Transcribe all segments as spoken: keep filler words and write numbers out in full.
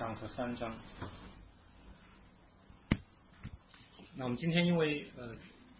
章和三章。那我们今天因为呃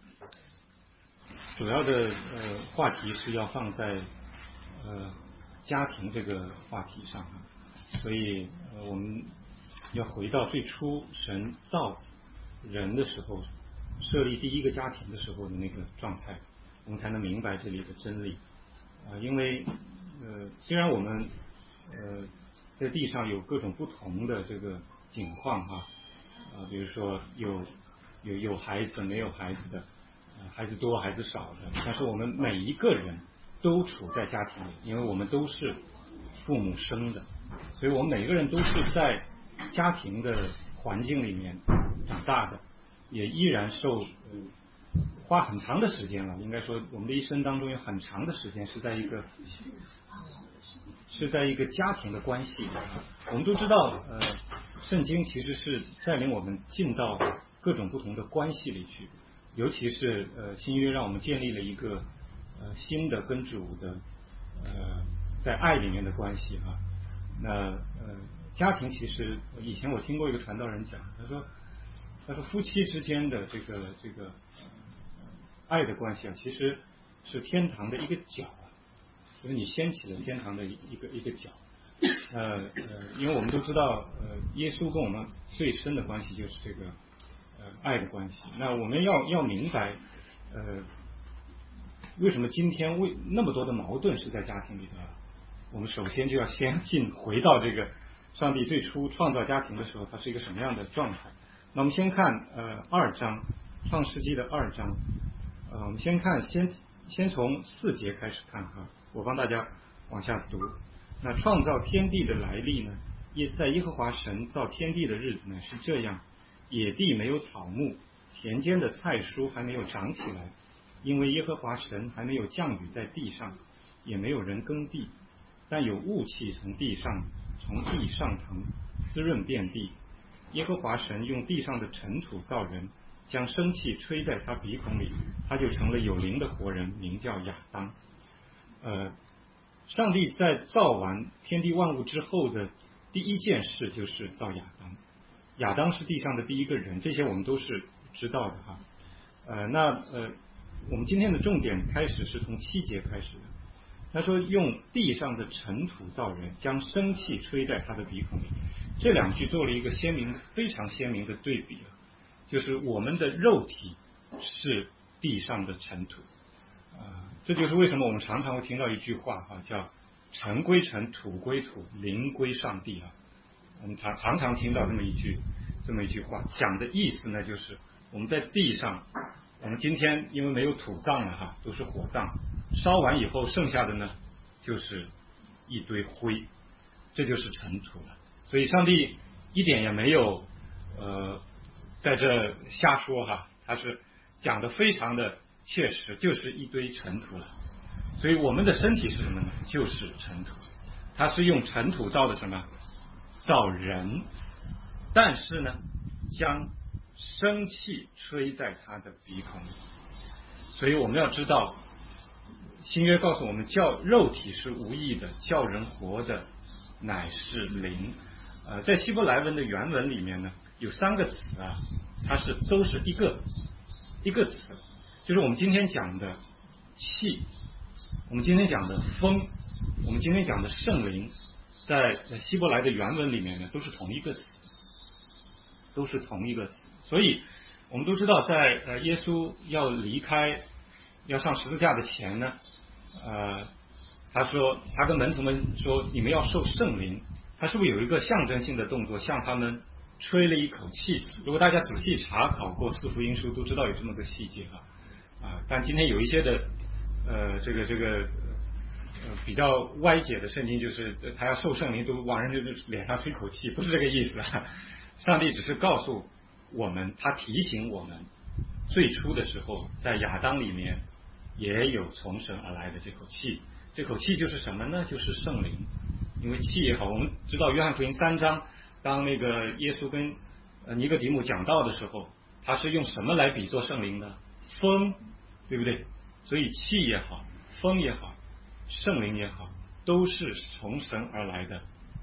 主要的呃话题是要放在呃家庭这个话题上，所以呃我们要回到最初神造人的时候，设立第一个家庭的时候的那个状态，我们才能明白这里的真理啊、呃。因为呃虽然我们呃在地上有各种不同的这个境况哈啊、呃，比如说有有有孩子没有孩子的，呃孩子多孩子少的，但是我们每一个人都处在家庭里，因为我们都是父母生的，所以我们每个人都是在家庭的环境里面长大的，也依然受、呃、花很长的时间了，应该说我们的一生当中有很长的时间是在一个是在一个家庭的关系里。我们都知道呃，圣经其实是带领我们进到各种不同的关系里去，尤其是呃新约让我们建立了一个呃新的跟主的呃在爱里面的关系哈。那呃家庭其实以前我听过一个传道人讲，他说他说夫妻之间的这个这个、呃、爱的关系啊，其实是天堂的一个角啊，就是你掀起了天堂的一个一个角。呃呃，因为我们都知道，呃，耶稣跟我们最深的关系就是这个呃爱的关系。那我们要要明白，呃，为什么今天为那么多的矛盾是在家庭里的？我们首先就要先进回到这个上帝最初创造家庭的时候，它是一个什么样的状态？那我们先看呃二章，创世纪的二章，呃，我们先看先先从四节开始看哈，我帮大家往下读。那创造天地的来历呢？也在耶和华神造天地的日子呢是这样：野地没有草木，田间的菜蔬还没有长起来，因为耶和华神还没有降雨在地上，也没有人耕地，但有雾气从地上从地上腾，滋润遍地。耶和华神用地上的尘土造人，将生气吹在他鼻孔里，他就成了有灵的活人，名叫亚当。呃。上帝在造完天地万物之后的第一件事就是造亚当，亚当是地上的第一个人，这些我们都是知道的哈。呃，那呃，我们今天的重点开始是从七节开始的。他说用地上的尘土造人，将生气吹在他的鼻孔里。这两句做了一个鲜明、非常鲜明的对比，就是我们的肉体是地上的尘土。啊，这就是为什么我们常常会听到一句话哈，叫尘归尘，土归土，灵归上帝啊。我们常常常听到这么一句这么一句话，讲的意思呢，就是我们在地上，我们今天因为没有土葬了哈，都是火葬，烧完以后剩下的呢，就是一堆灰，这就是尘土了。所以上帝一点也没有呃在这瞎说哈，他是讲的非常的切实，就是一堆尘土了。所以我们的身体是什么呢？就是尘土。它是用尘土造的什么？造人。但是呢，将生气吹在他的鼻孔里。所以我们要知道，新约告诉我们，叫肉体是无益的，叫人活的乃是灵。呃，在希伯来文的原文里面呢，有三个词啊，它是都是一个一个词。就是我们今天讲的气，我们今天讲的风，我们今天讲的圣灵，在希伯来的原文里面呢，都是同一个词，都是同一个词。所以我们都知道在，在呃耶稣要离开、要上十字架的前呢，呃，他说他跟门徒们说，你们要受圣灵。他是不是有一个象征性的动作，向他们吹了一口气？如果大家仔细查考过四福音书，都知道有这么个细节啊。啊，但今天有一些的呃，这个这个呃比较歪解的圣经，就是他要受圣灵，都往人的脸上吹口气，不是这个意思啊。上帝只是告诉我们，他提醒我们，最初的时候在亚当里面也有从神而来的这口气，这口气就是什么呢？就是圣灵。因为气也好，我们知道约翰福音三章，当那个耶稣跟尼哥底母讲道的时候，他是用什么来比作圣灵呢？风，对不对？所以气也好，风也好，圣灵也好，都是从神而来的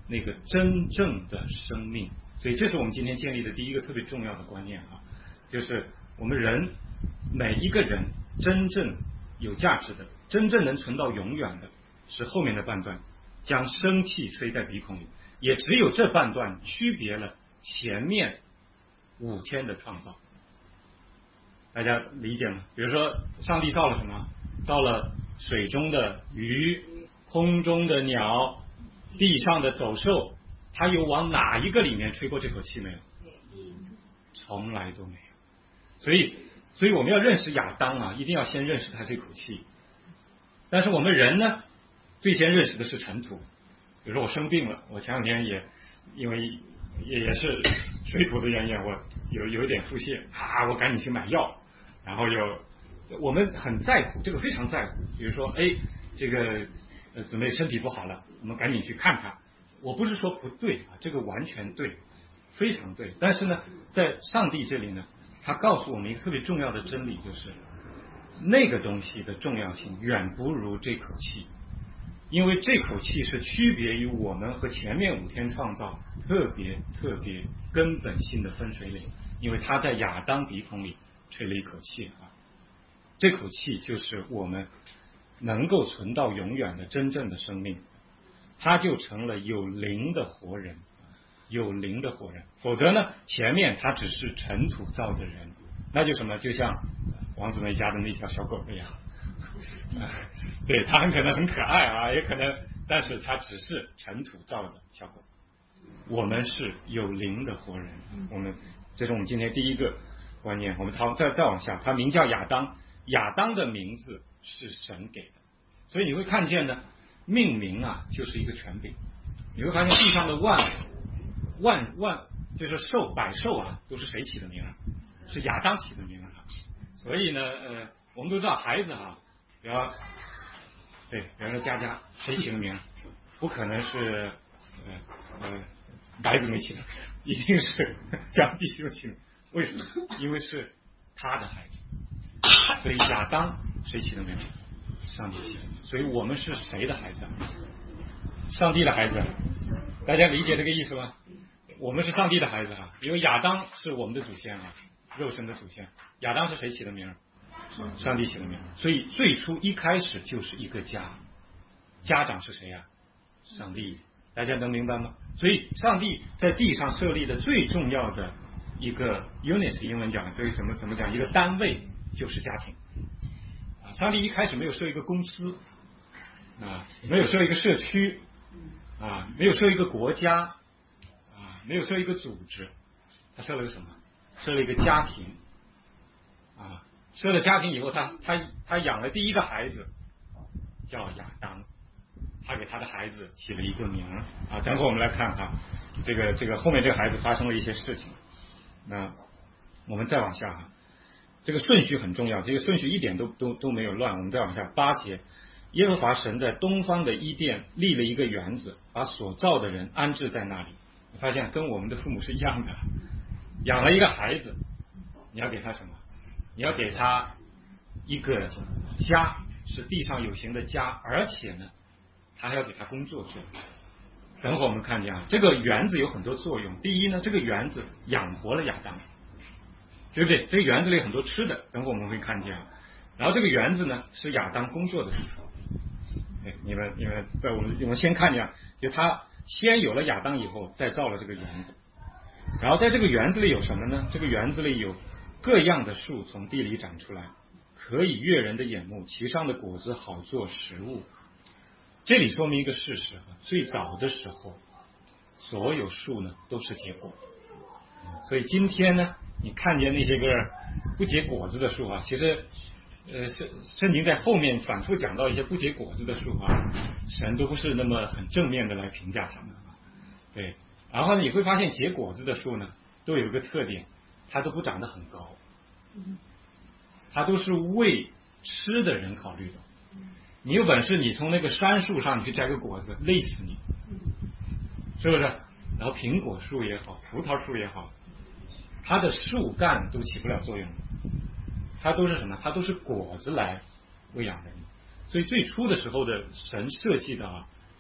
那个真正的生命。所以这是我们今天建立的第一个特别重要的观念啊，就是我们人每一个人真正有价值的，真正能存到永远的，是后面的半段，将生气吹在鼻孔里。也只有这半段区别了前面五天的创造。大家理解吗？比如说上帝造了什么？造了水中的鱼，空中的鸟，地上的走兽，他有往哪一个里面吹过这口气没有？从来都没有。所以所以我们要认识亚当啊，一定要先认识他这口气。但是我们人呢，最先认识的是尘土。比如说我生病了，我前两天也因为也也是水土的原因，我有有一点腹泻啊，我赶紧去买药，然后又我们很在乎这个，非常在乎。比如说，哎，这个呃姊妹身体不好了，我们赶紧去看看。我不是说不对啊，这个完全对，非常对。但是呢，在上帝这里呢，他告诉我们一个特别重要的真理，就是那个东西的重要性远不如这口气。因为这口气是区别于我们和前面五天创造特别特别根本性的分水岭，因为他在亚当鼻孔里吹了一口气啊，这口气就是我们能够存到永远的真正的生命，他就成了有灵的活人，有灵的活人。否则呢，前面他只是尘土造的人，那就什么，就像王姊妹家的那条小狗一样。对，它很可能很可爱啊，也可能，但是它只是尘土造的小狗。我们是有灵的活人，我们这是我们今天第一个观念。我们再再往下，他名叫亚当，亚当的名字是神给的，所以你会看见呢，命名啊就是一个权柄。你会发现地上的万万万就是兽百兽啊，都是谁起的名啊？是亚当起的名啊。所以呢，呃，我们都知道孩子啊。比方，对，比方说佳佳，谁起的名？不可能是呃呃白姊妹起的，一定是江弟兄起的。为什么？因为是他的孩子。所以亚当谁起的名？上帝起的。所以我们是谁的孩子？上帝的孩子。大家理解这个意思吗？我们是上帝的孩子啊，因为亚当是我们的祖先啊，肉身的祖先。亚当是谁起的名？上帝起的名。所以最初一开始就是一个家，家长是谁呀、啊？上帝。大家能明白吗？所以上帝在地上设立的最重要的一个 unit， 英文讲这个怎么怎么讲，一个单位就是家庭啊。上帝一开始没有设一个公司啊，没有设一个社区啊，没有设一个国家啊，没有设一个组织，他设了个什么？设了一个家庭啊。设了家庭以后，他他他养了第一个孩子，叫亚当，他给他的孩子起了一个名啊。等会我们来看哈，这个这个后面这个孩子发生了一些事情。那我们再往下哈，这个顺序很重要，这个顺序一点都都都没有乱。我们再往下八节，耶和华神在东方的伊甸立了一个园子，把所造的人安置在那里。你发现跟我们的父母是一样的，养了一个孩子，你要给他什么？你要给他一个家，是地上有形的家，而且呢，他还要给他工作做。等会我们看见啊，这个园子有很多作用。第一呢，这个园子养活了亚当，对不对？这个园子里有很多吃的，等会我们会看见啊。然后这个园子呢，是亚当工作的地方。哎，你们你们在我们我们先看见，就他先有了亚当以后，再造了这个园子。然后在这个园子里有什么呢？这个园子里有各样的树从地里长出来，可以悦人的眼目，其上的果子好做食物。这里说明一个事实，最早的时候所有树呢都是结果的。所以今天呢，你看见那些个不结果子的树啊，其实呃圣圣经在后面反复讲到一些不结果子的树啊，神都不是那么很正面的来评价他们。对，然后呢你会发现结果子的树呢都有一个特点，它都不长得很高，它都是为吃的人考虑的。你有本事你从那个杉树上你去摘个果子，累死你，是不是？然后苹果树也好，葡萄树也好，它的树干都起不了作用，它都是什么？它都是果子来喂养人。所以最初的时候的神设计的啊，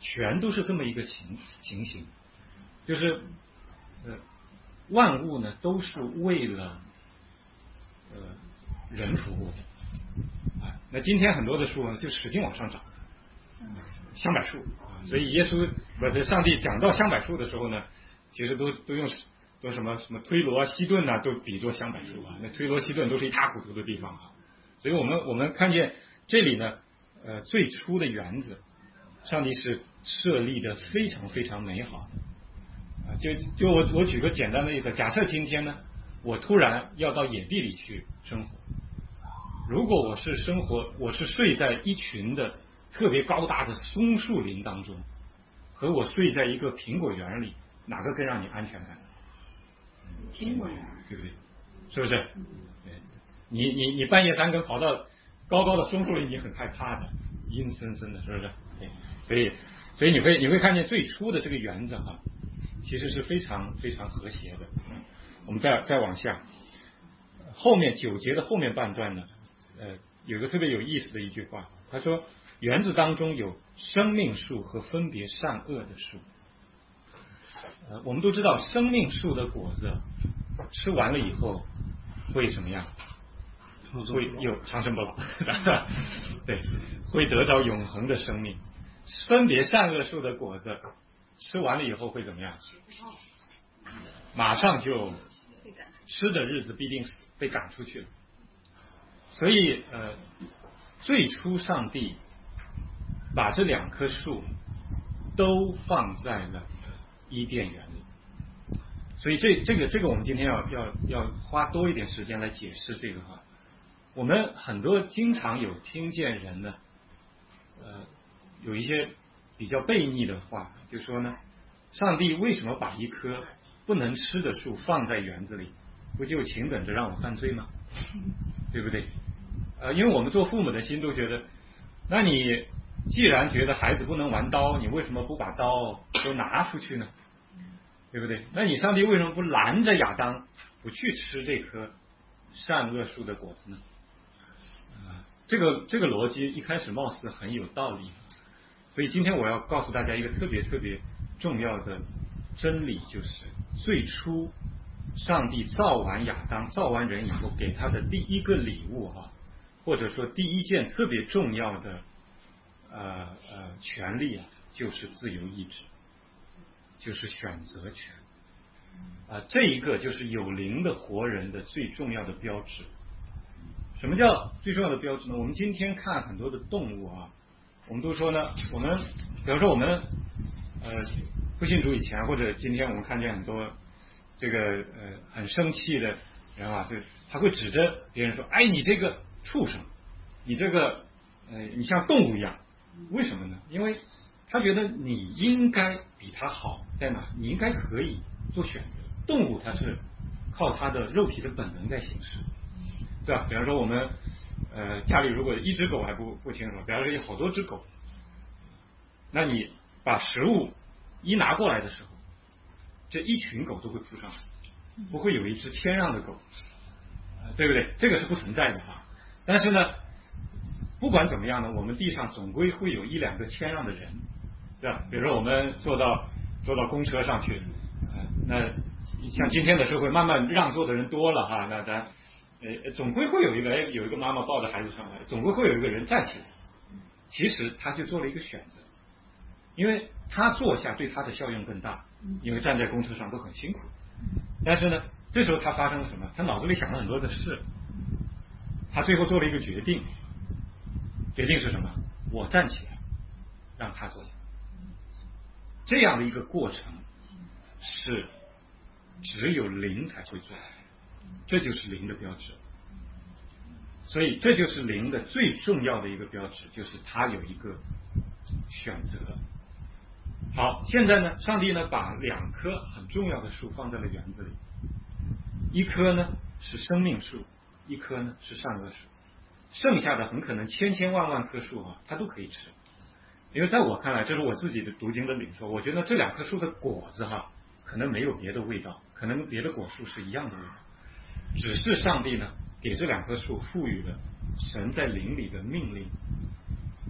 全都是这么一个情情形，就是呃万物呢都是为了呃人服务的啊。那今天很多的树呢就使劲往上长，香柏树啊，所以耶稣不是上帝讲到香柏树的时候呢，其实都都用都什么什么推罗、西顿呐、啊，都比作香柏树啊。那推罗、西顿都是一塌糊涂的地方啊。所以我们我们看见这里呢，呃，最初的园子，上帝是设立的非常非常美好的啊。就就我我举个简单的例子，假设今天呢，我突然要到野地里去生活，如果我是生活，我是睡在一群的特别高大的松树林当中，和我睡在一个苹果园里，哪个更让你安全感？ 苹果园， 对不对？是不是？对，你你你半夜三更跑到高高的松树林，你很害怕的，阴森森的，是不是？对，所以所以你会你会看见最初的这个园子哈、啊，其实是非常非常和谐的。我们再再往下，后面九节的后面半段呢，呃，有一个特别有意思的一句话，他说园子当中有生命树和分别善恶的树。呃，我们都知道生命树的果子吃完了以后会什么样？会有长生不老，对，会得到永恒的生命。分别善恶树的果子吃完了以后会怎么样？马上就吃的日子必定死，被赶出去了。所以呃，最初上帝把这两棵树都放在了伊甸园里，所以这这个这个我们今天要要要花多一点时间来解释这个话。我们很多经常有听见人呢，呃，有一些比较悖逆的话，就说呢，上帝为什么把一棵不能吃的树放在园子里，不就请等着让我犯罪吗？对不对？呃，因为我们做父母的心都觉得，那你既然觉得孩子不能玩刀，你为什么不把刀都拿出去呢？对不对？那你上帝为什么不拦着亚当不去吃这棵善恶树的果子呢？啊，这个这个逻辑一开始貌似很有道理，所以今天我要告诉大家一个特别特别重要的真理，就是最初上帝造完亚当、造完人以后，给他的第一个礼物啊，或者说第一件特别重要的呃呃权利啊，就是自由意志，就是选择权啊，这一个就是有灵的活人的最重要的标志。什么叫最重要的标志呢？我们今天看很多的动物啊，我们都说呢，我们比方说我们呃不信主以前，或者今天我们看见很多这个呃很生气的人啊，这他会指着别人说，哎，你这个畜生，你这个呃你像动物一样。为什么呢？因为他觉得你应该比他好在哪，你应该可以做选择。动物它是靠它的肉体的本能在行事，对吧？比方说我们呃家里如果一只狗还不不清楚，比方说有好多只狗，那你把食物一拿过来的时候，这一群狗都会扑上来，不会有一只谦让的狗，呃、对不对？这个是不存在的啊。但是呢，不管怎么样呢，我们地上总归会有一两个谦让的人，对吧？比如说我们坐到坐到公车上去，呃、那像今天的社会慢慢让座的人多了哈，那咱呃总归会有一个哎有一个妈妈抱着孩子上来，总归会有一个人站起来。其实他就做了一个选择，因为他坐下对他的效用更大，因为站在公车上都很辛苦。但是呢，这时候他发生了什么？他脑子里想了很多的事，他最后做了一个决定。决定是什么？我站起来，让他坐下。这样的一个过程是只有灵才会做，这就是灵的标志。所以这就是灵的最重要的一个标志，就是他有一个选择。好，现在呢，上帝呢把两棵很重要的树放在了园子里，一棵呢是生命树，一棵呢是善恶树。剩下的很可能千千万万棵树啊，它都可以吃。因为在我看来，这是我自己的读经的领受，我觉得这两棵树的果子哈，可能没有别的味道，可能别的果树是一样的味道，只是上帝呢给这两棵树赋予了神在灵里的命令，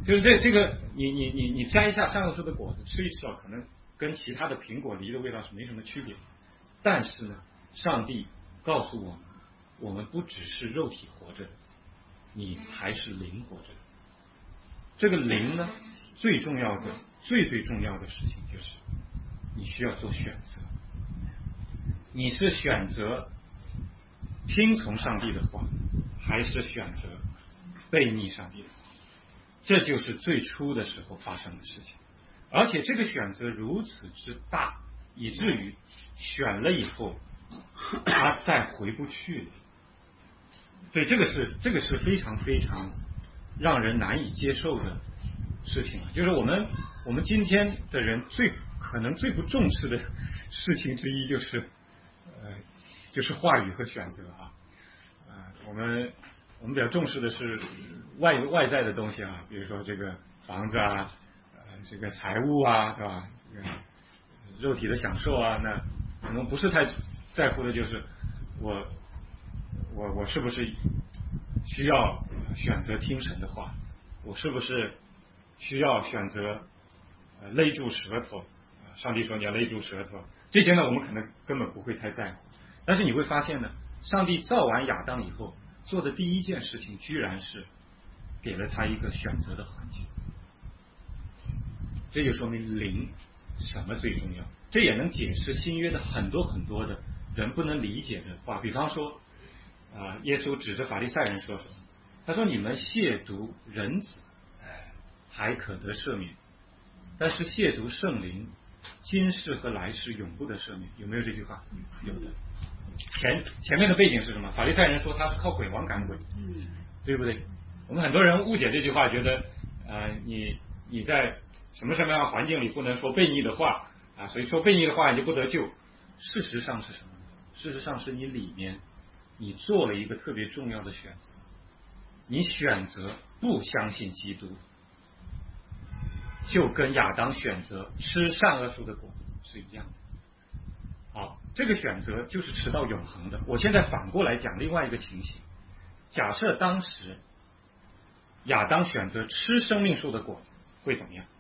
就是这这个你你你你摘一下善恶树的果子吃一吃啊，可能跟其他的苹果梨的味道是没什么区别，但是呢，上帝告诉我们，我们不只是肉体活着的，你还是灵活着的。这个灵呢，最重要的最最重要的事情就是你需要做选择，你是选择听从上帝的话，还是选择背逆上帝的话？这就是最初的时候发生的事情，而且这个选择如此之大，以至于选了以后他再回不去了。所以这个是这个是非常非常让人难以接受的事情，就是我们我们今天的人最可能最不重视的事情之一就是呃就是话语和选择啊，呃我们我们比较重视的是外外在的东西啊，比如说这个房子啊，呃这个财务啊，是吧？这个肉体的享受啊，那可能不是太在乎的就是我我我是不是需要选择听神的话，我是不是需要选择呃勒住舌头，上帝说你要勒住舌头，这些呢我们可能根本不会太在乎。但是你会发现呢，上帝造完亚当以后做的第一件事情居然是给了他一个选择的环境，这就说明灵什么最重要，这也能解释新约的很多很多的人不能理解的话。比方说啊、呃，耶稣指着法利赛人说什么？他说你们亵渎人子还可得赦免，但是亵渎圣灵今世和来世永不得赦免。有没有这句话？有的。前前面的背景是什么？法利赛人说他是靠鬼王赶鬼，对不对？我们很多人误解这句话，觉得呃你你在什么什么样的环境里不能说悖逆的话啊，所以说悖逆的话你就不得救。事实上是什么？事实上是你里面你做了一个特别重要的选择，你选择不相信基督，就跟亚当选择吃善恶树的果子是一样的。好，这个选择就是吃到永恒的。我现在反过来讲另外一个情形，假设当时亚当选择吃生命树的果子，会怎么样？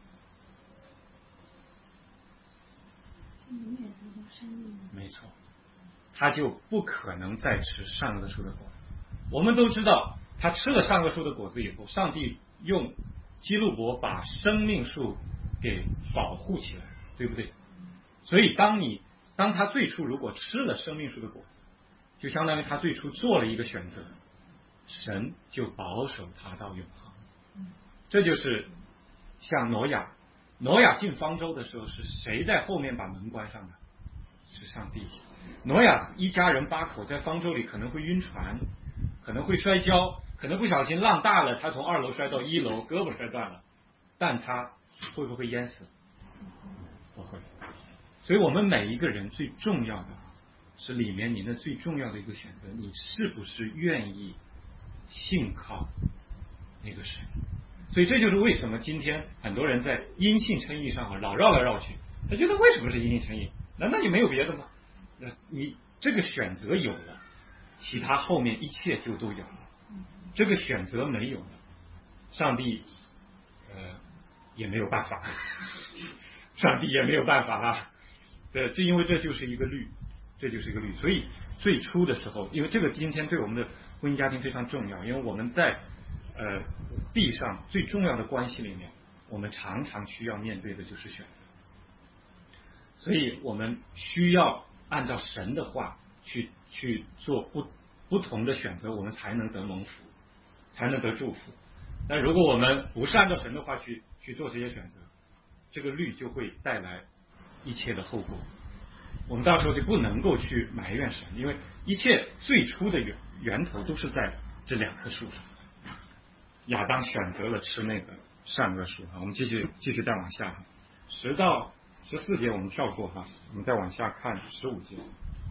没错，他就不可能再吃善恶树的果子。我们都知道，他吃了善恶树的果子以后，上帝用基路伯把生命树给保护起来，对不对？所以当你当他最初如果吃了生命树的果子，就相当于他最初做了一个选择，神就保守他到永恒。这就是像挪亚，挪亚进方舟的时候是谁在后面把门关上的？是上帝。挪亚一家人八口在方舟里可能会晕船，可能会摔跤，可能不小心浪大了，他从二楼摔到一楼，胳膊摔断了，但他会不会淹死？不会。所以我们每一个人最重要的是里面你的最重要的一个选择，你是不是愿意信靠那个神？所以这就是为什么今天很多人在因信称义上老绕来绕去，他觉得为什么是因信称义？难道你没有别的吗？你这个选择有了，其他后面一切就都有了。这个选择没有了，上帝呃也没有办法，上帝也没有办法啊。对，这因为这就是一个律，这就是一个律。所以最初的时候，因为这个今天对我们的婚姻家庭非常重要，因为我们在呃地上最重要的关系里面，我们常常需要面对的就是选择。所以我们需要按照神的话去去做不不同的选择，我们才能得蒙福，才能得祝福。但如果我们不是按照神的话去去做这些选择，这个律就会带来一切的后果。我们到时候就不能够去埋怨神，因为一切最初的源源头都是在这两棵树上。亚当选择了吃那个善恶树。我们继续继续再往下，十到十四节我们跳过哈，我们再往下看十五节。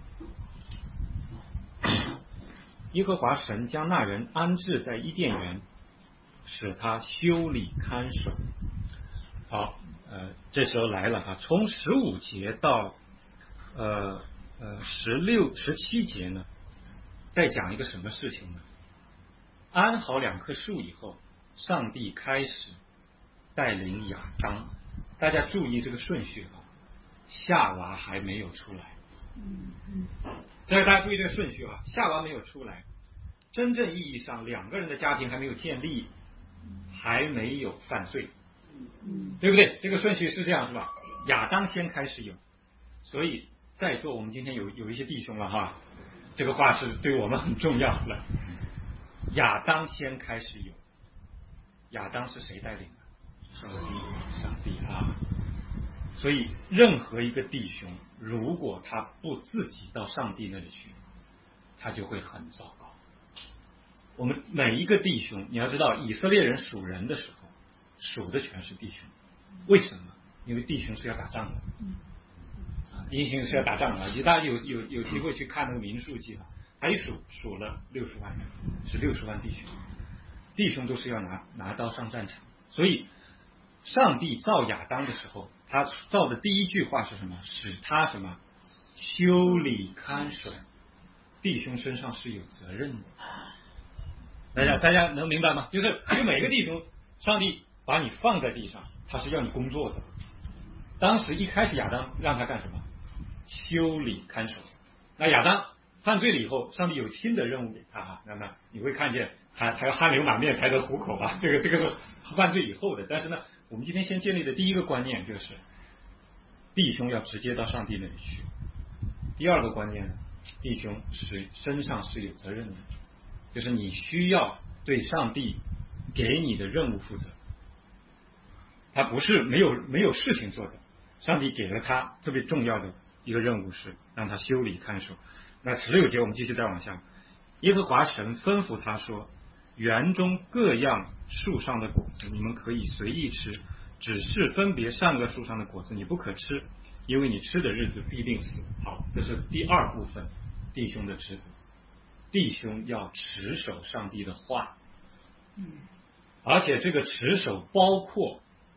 耶和华神将那人安置在伊甸园，使他修理看守。好，呃，这时候来了哈，从十五节到呃呃十六、十七节呢，再讲一个什么事情呢？安好两棵树以后，上帝开始带领亚当。大家注意这个顺序啊，夏娃还没有出来。 嗯嗯， 这个大家注意这个顺序啊，夏娃没有出来，真正意义上两个人的家庭还没有建立，还没有犯罪， 嗯， 对不对？这个顺序是这样是吧？亚当先开始有，所以在座我们今天有有一些弟兄了哈，这个话是对我们很重要的。亚当先开始有，亚当是谁带领的？上帝，上帝啊！所以任何一个弟兄，如果他不自己到上帝那里去，他就会很糟糕。我们每一个弟兄，你要知道，以色列人属人的时候，属的全是弟兄。为什么？因为弟兄是要打仗的，啊，弟兄是要打仗的。大家有有有机会去看那个民数记啊，他一数数了六十万人，是六十万弟兄，弟兄都是要拿拿刀上战场。所以上帝造亚当的时候，他造的第一句话是什么？使他什么？修理看守，弟兄身上是有责任的。大家大家能明白吗？就是就每个弟兄，上帝把你放在地上，他是要你工作的。当时一开始亚当让他干什么？修理看守。那亚当犯罪了以后，上帝有新的任务给他啊。那么你会看见他他要汗流满面才得糊口啊，这个这个是犯罪以后的。但是呢，我们今天先建立的第一个观念就是，弟兄要直接到上帝那里去。第二个观念呢，弟兄是身上是有责任的，就是你需要对上帝给你的任务负责。他不是没有没有事情做的，上帝给了他特别重要的一个任务是让他修理看守。那十六节我们继续再往下，耶和华神吩咐他说，园中各样树上的果子你们可以随意吃，只是分别善恶树上的果子你不可吃，因为你吃的日子必定死。好，这是第二部分弟兄的职责。弟兄要持守上帝的话，而且这个持守包括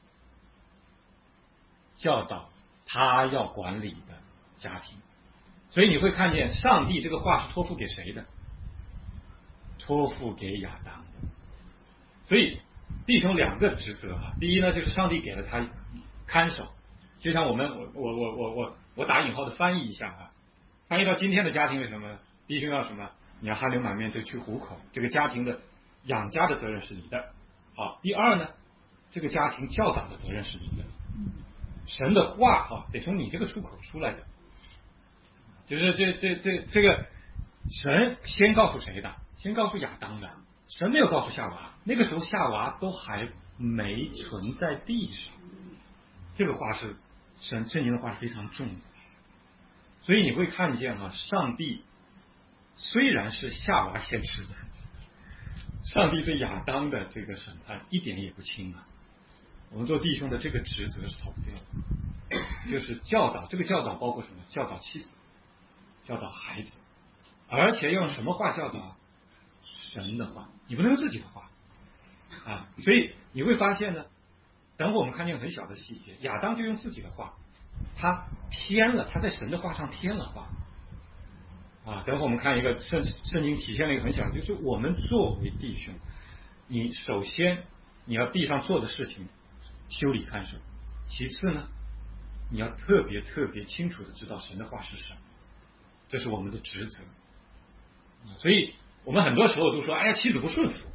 教导他要管理的家庭。所以你会看见上帝这个话是托付给谁的？托付给亚当的。所以弟兄两个职责啊，第一呢，就是上帝给了他看守，就像我们我我我我我我打引号的翻译一下啊，翻译到今天的家庭是什么？弟兄要什么？你要汗流满面就去糊口，这个家庭的养家的责任是你的。好，第二呢，这个家庭教导的责任是你的。神的话哈，得从你这个出口出来的，就是这这这这个神先告诉谁的？先告诉亚当的，神没有告诉夏娃，那个时候夏娃都还没存在地上。这个话是神圣经的话是非常重的，所以你会看见啊，上帝虽然是夏娃先吃的，上帝对亚当的这个审判一点也不轻啊。我们做弟兄的这个职责是逃不掉的，就是教导。这个教导包括什么？教导妻子，教导孩子，而且用什么话教导？神的话，你不能用自己的话啊。所以你会发现呢，等会我们看见很小的细节，亚当就用自己的话，他添了，他在神的话上添了话啊。等会我们看一个圣圣经体现了一个很小的，就是我们作为弟兄，你首先你要地上做的事情修理看守，其次呢，你要特别特别清楚的知道神的话是什么，这是我们的职责。所以我们很多时候都说，哎呀，妻子不顺服，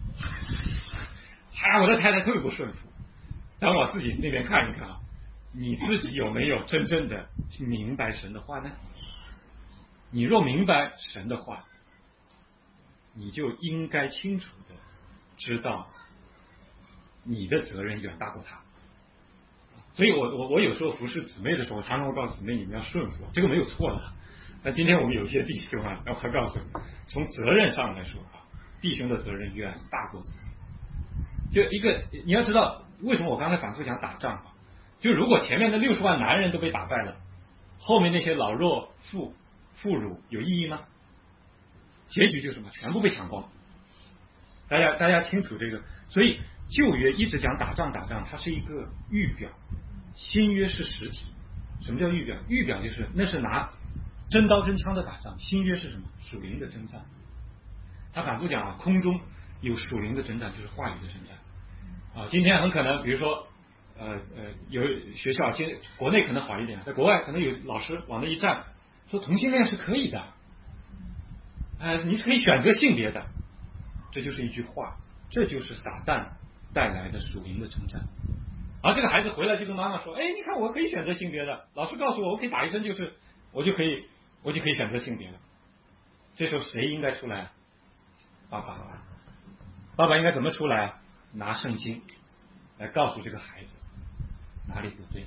哎呀，我的太太特别不顺服。咱往自己那边看一看啊，你自己有没有真正的明白神的话呢？你若明白神的话，你就应该清楚的知道你的责任远大过他。所以我我我有时候服侍姊妹的时候，我常常会告诉姊妹，你们要顺服，这个没有错的。但今天我们有一些弟兄啊，要快告诉你，从责任上来说啊，弟兄的责任远大过子女。就一个你要知道，为什么我刚才反复讲打仗啊？就如果前面的六十万男人都被打败了，后面那些老弱妇妇孺有意义吗？结局就是什么？全部被抢光。大家大家清楚这个，所以旧约一直讲打仗打仗，它是一个预表，新约是实体。什么叫预表？预表就是那是拿真刀真枪的打仗，新约是什么？属灵的征战。他反复讲啊，空中有属灵的征战，就是话语的征战啊，今天很可能，比如说，呃呃，有学校，今国内可能好一点，在国外可能有老师往那一站，说同性恋是可以的，呃，你是可以选择性别的，这就是一句话，这就是撒旦带来的属灵的征战。而这个孩子回来就跟妈妈说：“哎，你看我可以选择性别的，老师告诉我，我可以打一针，就是我就可以，我就可以选择性别了。”这时候谁应该出来？爸爸，爸爸应该怎么出来？拿圣经来告诉这个孩子哪里不对。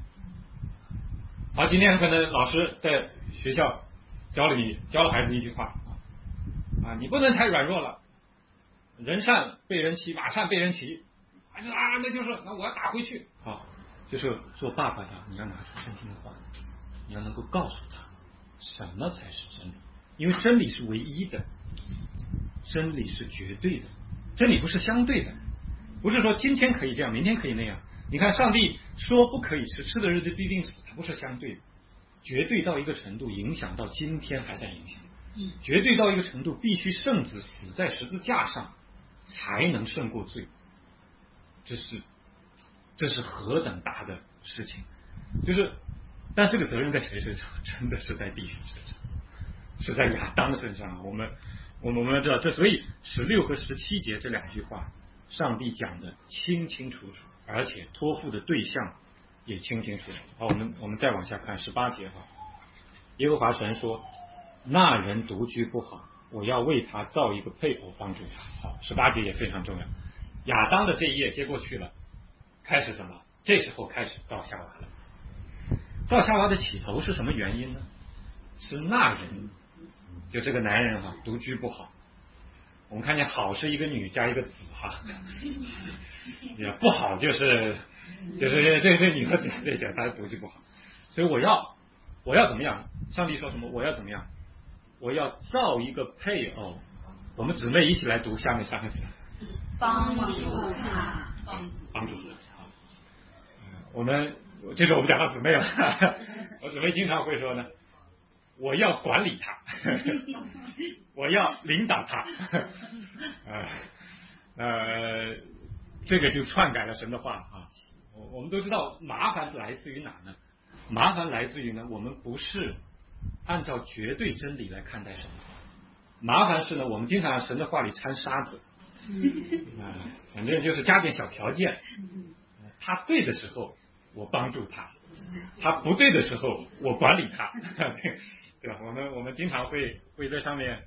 好，今天可能老师在学校教了你，教了孩子一句话啊，你不能太软弱了，人善被人欺，马善被人骑。孩子啊，那就是那我要打回去。好，就是做爸爸的，你要拿出圣经的话，你要能够告诉他什么才是真理，因为真理是唯一的，真理是绝对的，真理不是相对的，不是说今天可以这样，明天可以那样。你看上帝说不可以吃，吃的日子必定死，它不是相对的，绝对到一个程度影响到今天还在影响，绝对到一个程度必须圣子死在十字架上才能胜过罪。这是这是何等大的事情，就是但这个责任在谁身上？真的是在弟兄身上，是在亚当身上。我们我们我们要知道，这所以十六和十七节这两句话，上帝讲的清清楚楚，而且托付的对象也清清楚楚。好，我们我们再往下看十八节哈，耶和华神说：“那人独居不好，我要为他造一个配偶帮助他。”好，十八节也非常重要。亚当的这一页接过去了，开始什么？这时候开始造夏娃了。造夏娃的起头是什么原因呢？是那人，就这个男人哈，独居不好。我们看见好是一个女加一个子哈，也不好就是就是这这女和子这点他独居不好，所以我要我要怎么样？上帝说什么？我要怎么样？我要造一个配偶。我们姊妹一起来读下面三个字。 帮助他， 帮助他。我们这是我们讲到姊妹了，我姊妹经常会说呢，我要管理他，我要领导他，呃呃，这个就篡改了神的话啊。我们都知道麻烦是来自于哪呢？麻烦来自于呢，我们不是按照绝对真理来看待神的话，麻烦是呢，我们经常神的话里掺沙子。啊，反正就是加点小条件，他对的时候我帮助他，他不对的时候我管理他，对吧？我们我们经常会会在上面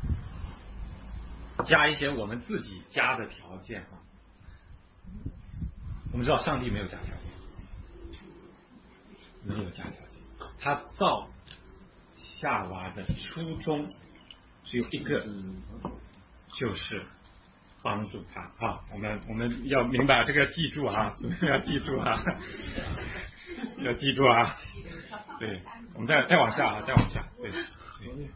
加一些我们自己加的条件啊。我们知道上帝没有加条件，没有加条件，他造夏娃的初衷只有一个，就是帮助他啊！我们我们要明白这个，要记住啊，要记住啊，要记住啊！对，我们再再往下啊，再往下，对对。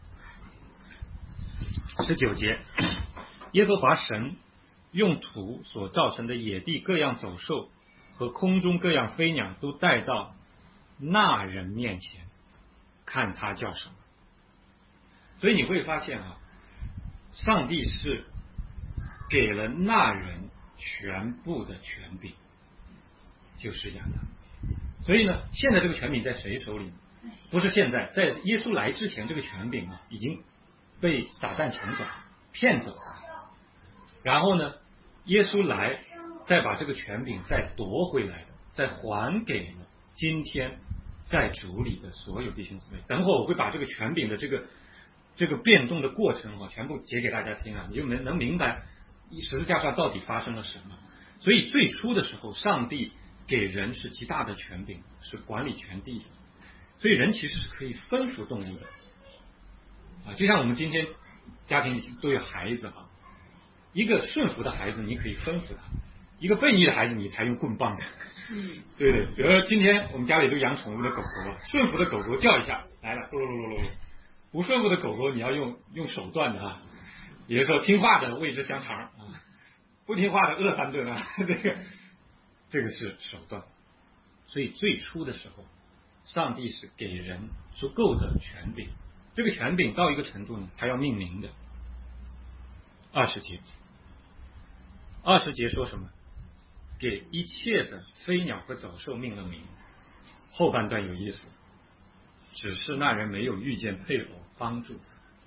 十九节，耶和华神用土所造成的野地各样走兽和空中各样飞鸟都带到那人面前，看他叫什么。所以你会发现啊，上帝是给了那人全部的权柄，就是亚当。所以呢，现在这个权柄在谁手里？不是现在，在耶稣来之前，这个权柄啊已经被撒旦抢走、骗走。然后呢，耶稣来再把这个权柄再夺回来的，再还给了今天在主里的所有弟兄姊妹。等会我会把这个权柄的这个这个变动的过程啊，全部解给大家听啊，你就能能明白十字架上到底发生了什么。所以最初的时候，上帝给人是极大的权柄，是管理全地的。所以人其实是可以吩咐动物的啊，就像我们今天家庭里都有孩子啊，一个顺服的孩子你可以吩咐他，一个悖逆的孩子你才用棍棒的。嗯，对对，比如说今天我们家里都养宠物的狗狗，顺服的狗狗叫一下来了，噜噜噜噜噜，不顺服的狗狗你要用用手段的啊，也就是说听话的喂只香肠啊，不听话的饿三顿啊，这个这个是手段。所以最初的时候，上帝是给人足够的权柄，这个权柄到一个程度呢，他要命名的。二十节，二十节说什么？ 给一切的飞鸟和走兽命了名。后半段有意思，只是那人没有遇见配偶帮助他。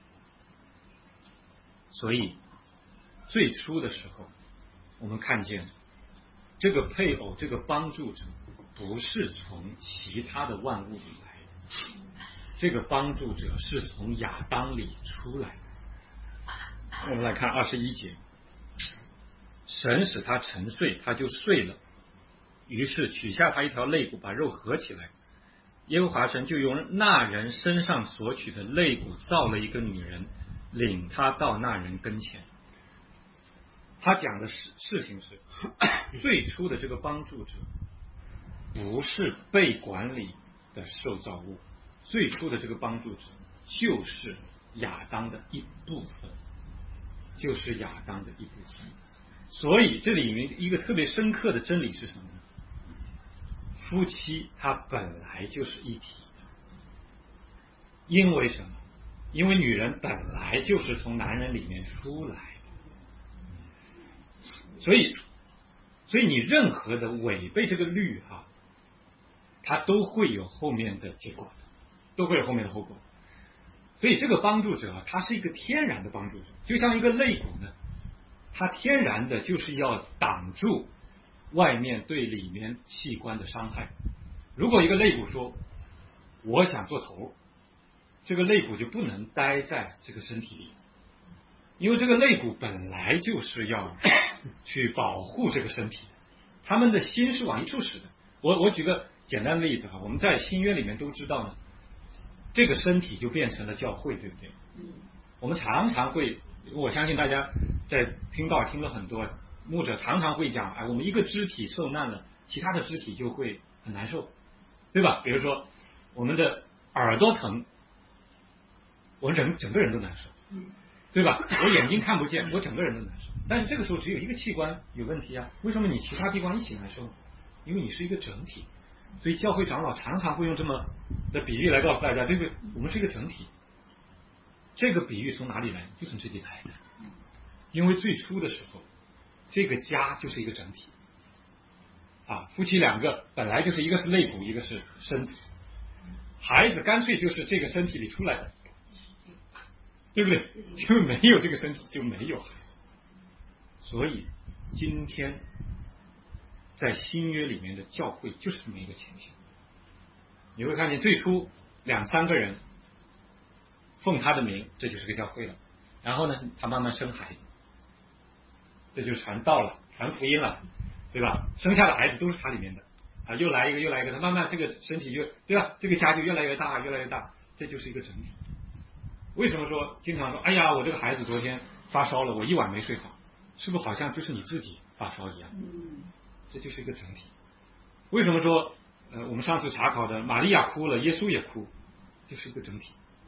所以最初的时候，我们看见这个配偶，这个帮助者不是从其他的万物里来的，这个帮助者是从亚当里出来的。我们来看二十一节，神使他沉睡，他就睡了，于是取下他一条肋骨，把肉合起来。耶和华神就用那人身上所取的肋骨造了一个女人，领他到那人跟前。他讲的事事情是，最初的这个帮助者不是被管理的受造物，最初的这个帮助者就是亚当的一部分，就是亚当的一部分。所以这里面一个特别深刻的真理是什么呢？夫妻他本来就是一体的。因为什么？因为女人本来就是从男人里面出来的，所以所以你任何的违背这个律哈、啊，它都会有后面的结果的，都会有后面的后果。所以这个帮助者他是一个天然的帮助者，就像一个肋骨呢，它天然的就是要挡住外面对里面器官的伤害。如果一个肋骨说我想做头，这个肋骨就不能待在这个身体里，因为这个肋骨本来就是要去保护这个身体的，他们的心是往一处使的。我我举个简单的例子哈，我们在新约里面都知道呢，这个身体就变成了教会，对不对？我们常常会，我相信大家在听到听了很多，牧者常常会讲，哎，我们一个肢体受难了，其他的肢体就会很难受，对吧？比如说我们的耳朵疼，我们整整个人都难受，对吧？我眼睛看不见，我整个人都难受。但是这个时候只有一个器官有问题啊，为什么你其他地方一起难受？因为你是一个整体。所以教会长老常常会用这么的比喻来告诉大家，对不对？我们是一个整体。这个比喻从哪里来？就从这里来的。因为最初的时候，这个家就是一个整体啊，夫妻两个本来就是一个是肋骨，一个是身子，孩子干脆就是这个身体里出来的，对不对？因为没有这个身体就没有孩子。所以今天在新约里面的教会就是这么一个情形。你会看见最初两三个人奉他的名，这就是个教会了。然后呢，他慢慢生孩子，这就是传道了，传福音了，对吧？生下的孩子都是他里面的啊，又来一个又来一个，他慢慢这个身体就对吧？这个家就越来越大越来越大，这就是一个整体。为什么说经常说哎呀，我这个孩子昨天发烧了，我一晚没睡好，是不是好像就是你自己发烧一样？这就是一个整体。为什么说呃，我们上次查考的玛利亚哭了，耶稣也哭，就是一个整体。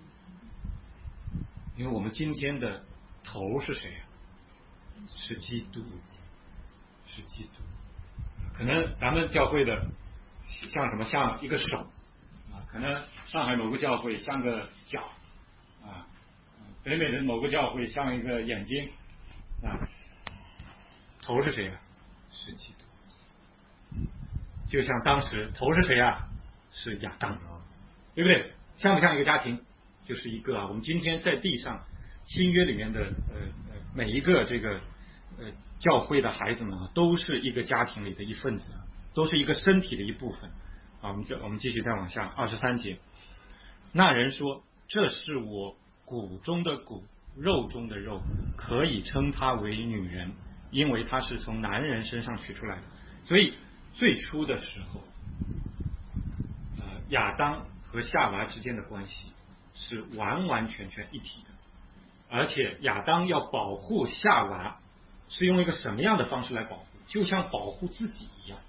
因为我们今天的头是谁啊？是基督，是基督。可能咱们教会的像什么，像一个手啊，可能上海某个教会像个脚啊，北美的某个教会像一个眼睛啊。头是谁啊？是基督。就像当时头是谁啊？是亚当，对不对？像不像一个家庭？就是一个啊，我们今天在地上新约里面的呃每一个这个呃教会的孩子们啊，都是一个家庭里的一份子，都是一个身体的一部分啊。我们就我们继续再往下，二十三节，那人说：“这是我骨中的骨，肉中的肉，可以称她为女人，因为她是从男人身上取出来的。”所以最初的时候，呃亚当和夏娃之间的关系是完完全全一体的，而且亚当要保护夏娃是用一个什么样的方式来保护？就像保护自己一样。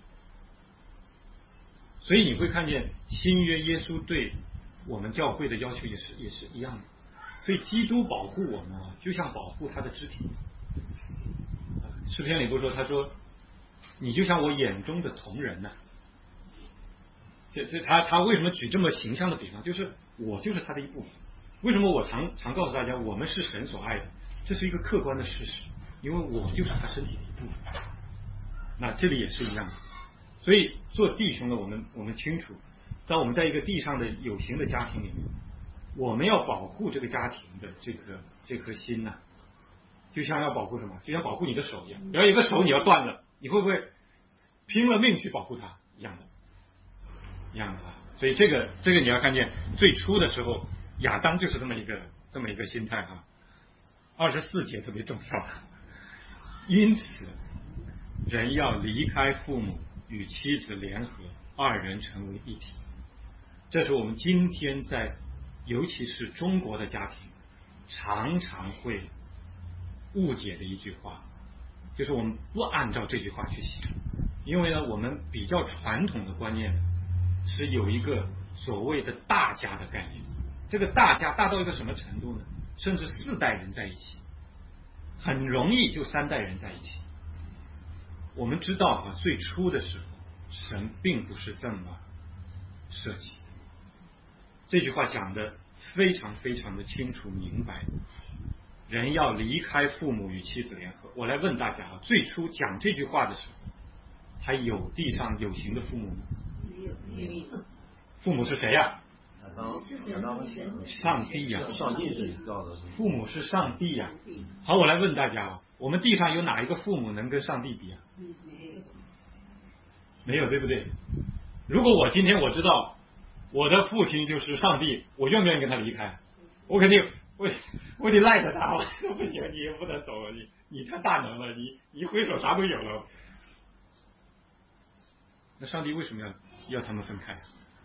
所以你会看见新约耶稣对我们教会的要求也是也是一样的。所以基督保护我们啊，就像保护他的肢体。诗篇里不是说，他说你就像我眼中的瞳人呢、啊。这这他他为什么举这么形象的比方？就是我就是他的一部分。为什么我常常告诉大家，我们是神所爱的？这是一个客观的事实，因为我就是他身体的一部分。 那这里也是一样的。所以做弟兄的我们我们清楚，在我们在一个地上的有形的家庭里面，我们要保护这个家庭的这个这颗心呐、啊，就像要保护什么？就像保护你的手一样。然后一个手你要断了，你会不会拼了命去保护它？一样的，一样的啊。所以这个这个你要看见，最初的时候亚当就是这么一个这么一个心态啊。二十四节特别重要，因此人要离开父母，与妻子联合，二人成为一体。这是我们今天在尤其是中国的家庭常常会误解的一句话，就是我们不按照这句话去写，因为呢我们比较传统的观念是有一个所谓的大家的概念。这个大家大到一个什么程度呢？甚至四代人在一起，很容易就三代人在一起。我们知道啊，最初的时候神并不是这么设计。这句话讲的非常非常的清楚明白，人要离开父母与妻子联合。我来问大家啊，最初讲这句话的时候还有地上有形的父母吗？ 没有。 父母是谁呀、 啊？ 上帝呀、啊！ 上帝是告的， 父母是上帝呀、啊。好，我来问大家啊，我们地上有哪一个父母能跟上帝比啊？ 没有， 没有，对不对？如果我今天我知道我的父亲就是上帝，我愿不愿意跟他离开？我肯定我我得赖着他，我说不行，你也不能走，你你太大能了，你你一挥手啥都有了。那上帝为什么要要他们分开？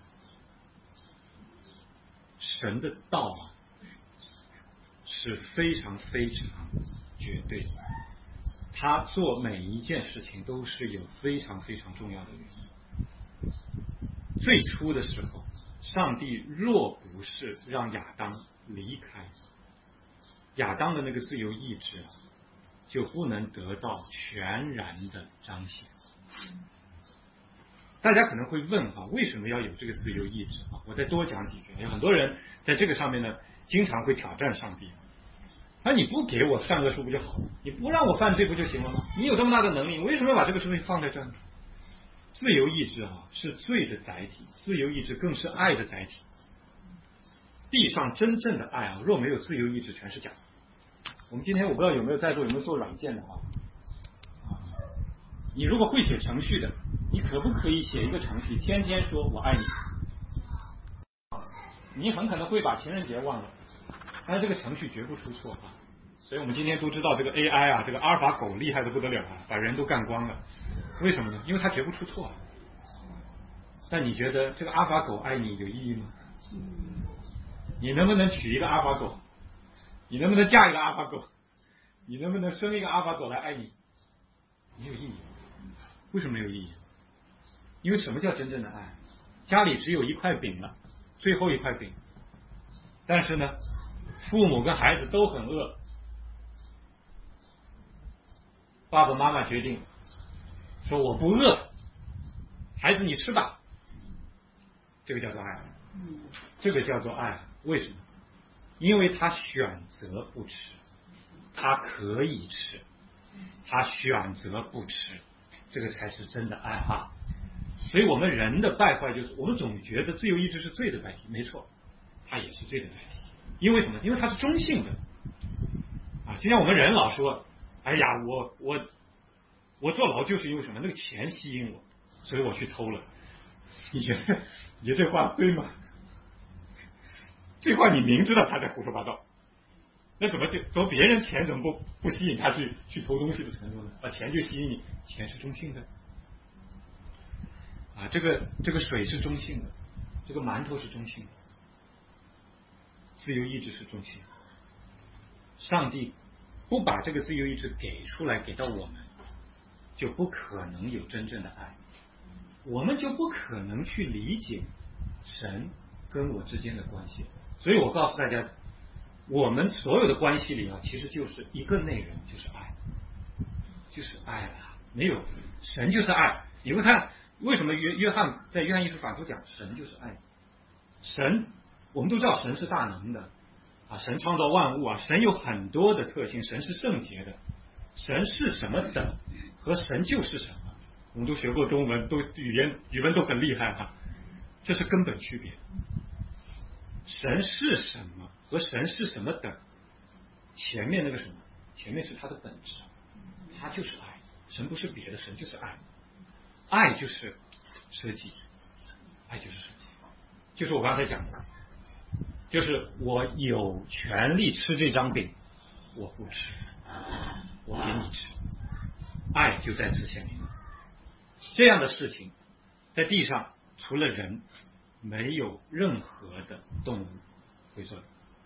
神的道啊是非常非常绝对的，他做每一件事情都是有非常非常重要的原因。最初的时候，上帝若不是让亚当离开，亚当的那个自由意志啊，就不能得到全然的彰显。大家可能会问啊，为什么要有这个自由意志啊？我再多讲几句。有很多人在这个上面呢，经常会挑战上帝。那你不给我善恶树不就好了？你不让我犯罪不就行了吗？你有这么大的能力，你为什么要把这个东西放在这呢？自由意志啊，是罪的载体，自由意志更是爱的载体。地上真正的爱啊，若没有自由意志，全是假的。我们今天我不知道有没有在座有没有做软件的啊？你如果会写程序的，你可不可以写一个程序，天天说我爱你？你很可能会把情人节忘了，但是这个程序绝不出错啊。所以我们今天都知道这个 A I 啊，这个阿尔法狗厉害的不得了啊，把人都干光了。为什么呢？因为它绝不出错。但你觉得这个阿尔法狗爱你有意义吗？你能不能娶一个阿尔法狗？你能不能嫁一个阿尔法狗？你能不能生一个阿尔法狗来爱你？没有意义。为什么没有意义？因为什么叫真正的爱？家里只有一块饼了，最后一块饼，但是呢，父母跟孩子都很饿，爸爸妈妈决定说我不饿，孩子你吃吧，这个叫做爱，这个叫做爱。为什么？因为他选择不吃，他可以吃，他选择不吃，这个才是真的爱啊！所以我们人的败坏就是，我们总觉得自由意志是罪的载体，没错，它也是罪的载体。因为什么？因为它是中性的啊！就像我们人老说，哎呀，我我我坐牢就是因为什么？那个钱吸引我，所以我去偷了。你觉得你觉得这话对吗？这话你明知道他在胡说八道，那怎么就怎么别人钱怎么不不吸引他去去偷东西的程度呢？啊，钱就吸引你，钱是中性的啊，这个这个水是中性的，这个馒头是中性的，自由意志是中性的。上帝不把这个自由意志给出来给到我们，就不可能有真正的爱，我们就不可能去理解神跟我之间的关系。所以我告诉大家，我们所有的关系里啊，其实就是一个内容，就是爱，就是爱啊，没有神就是爱。你会看为什么约约翰在约翰一书反复讲神就是爱。神我们都知道神是大能的啊，神创造万物啊，神有很多的特性，神是圣洁的，神是什么的和神就是什么我们都学过中文，都语言语文都很厉害哈、啊，这是根本区别。神是什么和神是什么等，前面那个什么，前面是他的本质，他就是爱，神不是别的，神就是爱，爱就是舍己，爱就是舍己，就是我刚才讲的，就是我有权利吃这张饼，我不吃，我给你吃，爱就在此显明。这样的事情在地上除了人没有任何的动物会做，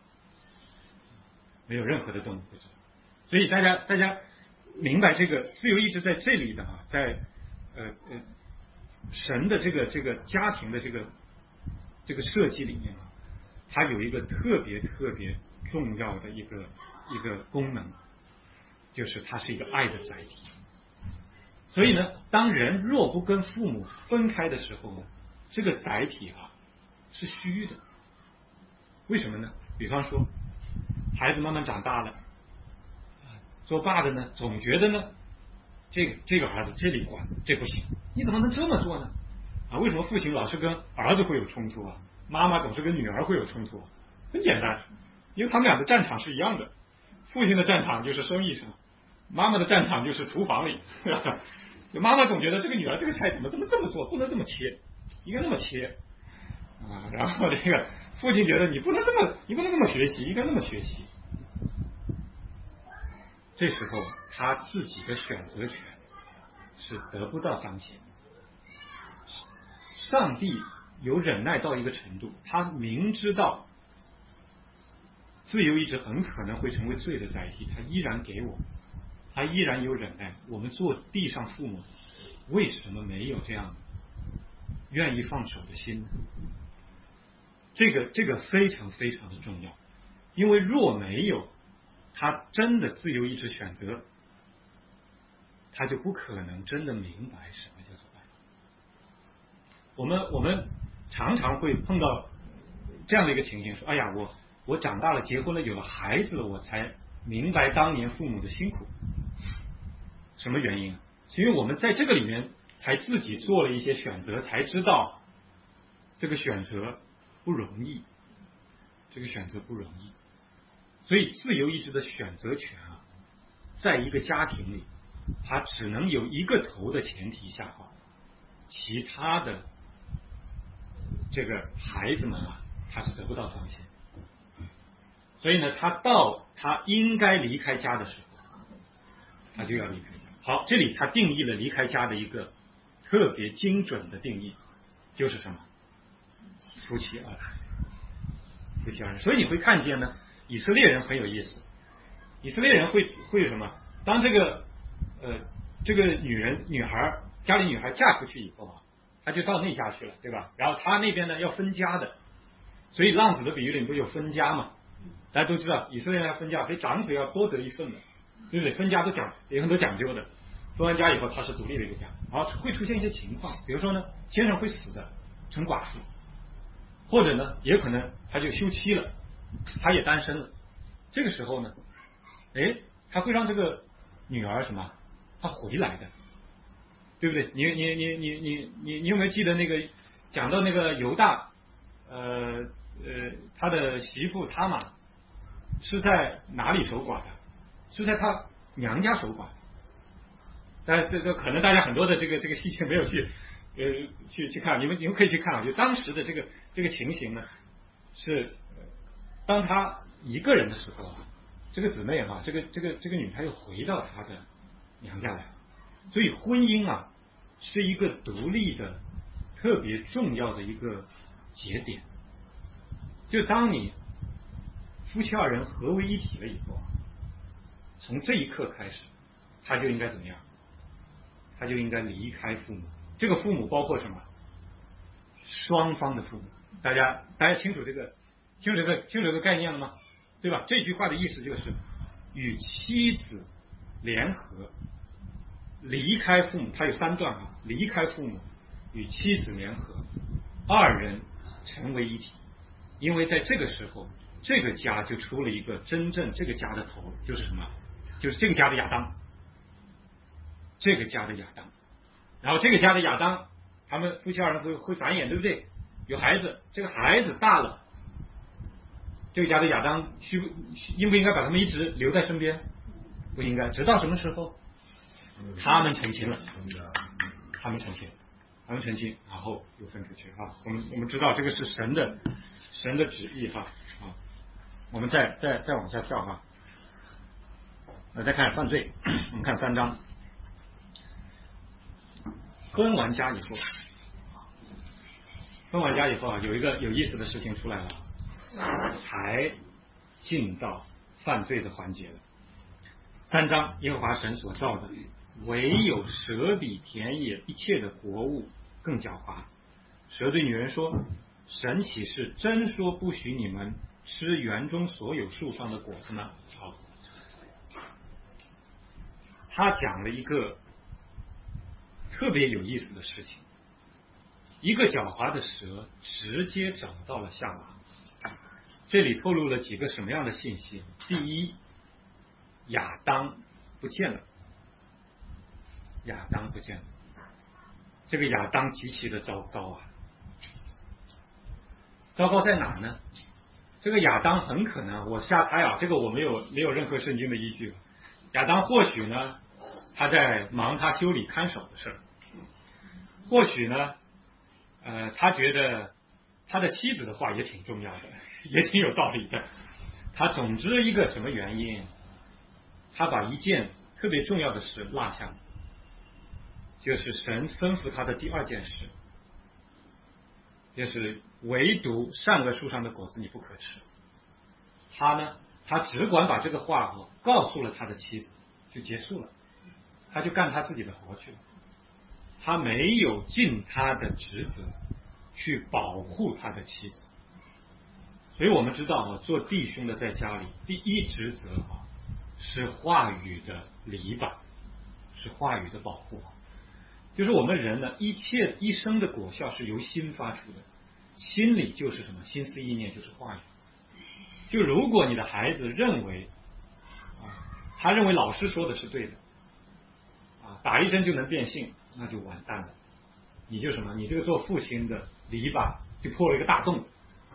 没有任何的动物会做。所以大家大家明白这个自由意志在这里的啊，在呃呃神的这个这个家庭的这个这个设计里面啊，它有一个特别特别重要的一个一个功能，就是它是一个爱的载体。所以呢，当人若不跟父母分开的时候呢，这个载体啊是虚的。为什么呢？比方说孩子慢慢长大了，做爸的呢总觉得呢这个这个儿子这里管这不行，你怎么能这么做呢？啊，为什么父亲老是跟儿子会有冲突啊？妈妈总是跟女儿会有冲突啊？很简单，因为他们俩的战场是一样的，父亲的战场就是生意上，妈妈的战场就是厨房里。妈妈总觉得这个女儿这个菜怎么这么这么做，不能这么切，应该那么切啊。然后这个父亲觉得你不能这么，你不能这么学习，应该那么学习。这时候他自己的选择权是得不到彰显。上帝有忍耐到一个程度，他明知道自由意志很可能会成为罪的载体，他依然给我，他依然有忍耐。我们做地上父母为什么没有这样愿意放手的心呢？这个这个非常非常的重要，因为若没有他真的自由意志选择，他就不可能真的明白什么叫做爱。我们我们常常会碰到这样的一个情形，说哎呀，我我长大了，结婚了，有了孩子了，我才明白当年父母的辛苦。什么原因啊？是因为我们在这个里面才自己做了一些选择，才知道这个选择不容易，这个选择不容易。所以自由意志的选择权啊，在一个家庭里，它只能有一个头的前提下啊，其他的这个孩子们啊，他是得不到彰显。所以呢，他到他应该离开家的时候，他就要离开家。好，这里他定义了离开家的一个特别精准的定义，就是什么？夫妻二人，夫妻二人。所以你会看见呢，以色列人很有意思，以色列人会会有什么？当这个呃这个女人女孩家里女孩嫁出去以后啊，她就到那家去了，对吧？然后她那边呢要分家的，所以浪子的比喻里不有分家嘛？大家都知道以色列人要分家，所以长子要多得一份的，对不对？分家都讲有很多讲究的。分完家以后，他是独立的一个家，然后会出现一些情况，比如说呢，先生会死的，成寡妇，或者呢，也可能他就休妻了，他也单身了。这个时候呢，哎，他会让这个女儿什么，她回来的，对不对？你你你你你你你有没有记得那个讲到那个犹大，呃呃，他的媳妇他玛是在哪里守寡的？是在他娘家守寡。但这个可能大家很多的这个这个细节没有去呃去去看，你们你们可以去看啊。就当时的这个这个情形呢，是当他一个人的时候啊，这个姊妹哈、啊，这个这个这个女她又回到她的娘家来，所以婚姻啊是一个独立的、特别重要的一个节点。就当你夫妻二人合为一体了以后啊，从这一刻开始，他就应该怎么样？他就应该离开父母。这个父母包括什么？双方的父母。大家大家清楚这个清楚这个清楚这个概念了吗？对吧？这句话的意思就是与妻子联合，离开父母。他有三段啊，离开父母，与妻子联合，二人成为一体。因为在这个时候，这个家就出了一个真正这个家的头，就是什么？就是这个家的亚当。这个家的亚当， 然后这个家的亚当，他们夫妻二人会会繁衍，对不对？有孩子，这个孩子大了，这个家的亚当需不应不应该把他们一直留在身边？不应该，直到什么时候？他们成亲了，他们成亲，他们成亲，然后又分出去啊。我们我们知道这个是神的神的旨意哈啊。我们再再再往下跳哈，呃，再看犯罪，我们看三章，分完家以后，分完家以后啊，有一个有意思的事情出来了，才进到犯罪的环节了。三章，耶和华神所造的，唯有蛇比田野一切的活物更狡猾。蛇对女人说：神岂是真说不许你们吃园中所有树上的果子呢？好，他讲了一个特别有意思的事情，一个狡猾的蛇直接找到了夏娃。这里透露了几个什么样的信息？第一，亚当不见了，亚当不见了，这个亚当极其的糟糕啊！糟糕在哪呢？这个亚当很可能，我瞎猜啊，这个我没有没有任何圣经的依据。亚当或许呢，他在忙他修理看守的事儿，或许呢，呃，他觉得他的妻子的话也挺重要的，也挺有道理的。他总之一个什么原因，他把一件特别重要的事落下了，就是神吩咐他的第二件事，就是唯独善恶树上的果子你不可吃。他呢，他只管把这个话告诉了他的妻子，就结束了，他就干他自己的活去了。他没有尽他的职责去保护他的妻子。所以我们知道啊，做弟兄的在家里，第一职责啊是话语的篱笆，是话语的保护。就是我们人呢，一切一生的果效是由心发出的，心里就是什么？心思意念就是话语。就如果你的孩子认为啊，他认为老师说的是对的啊，打一针就能变性，那就完蛋了。你就什么？你这个做父亲的篱笆就破了一个大洞。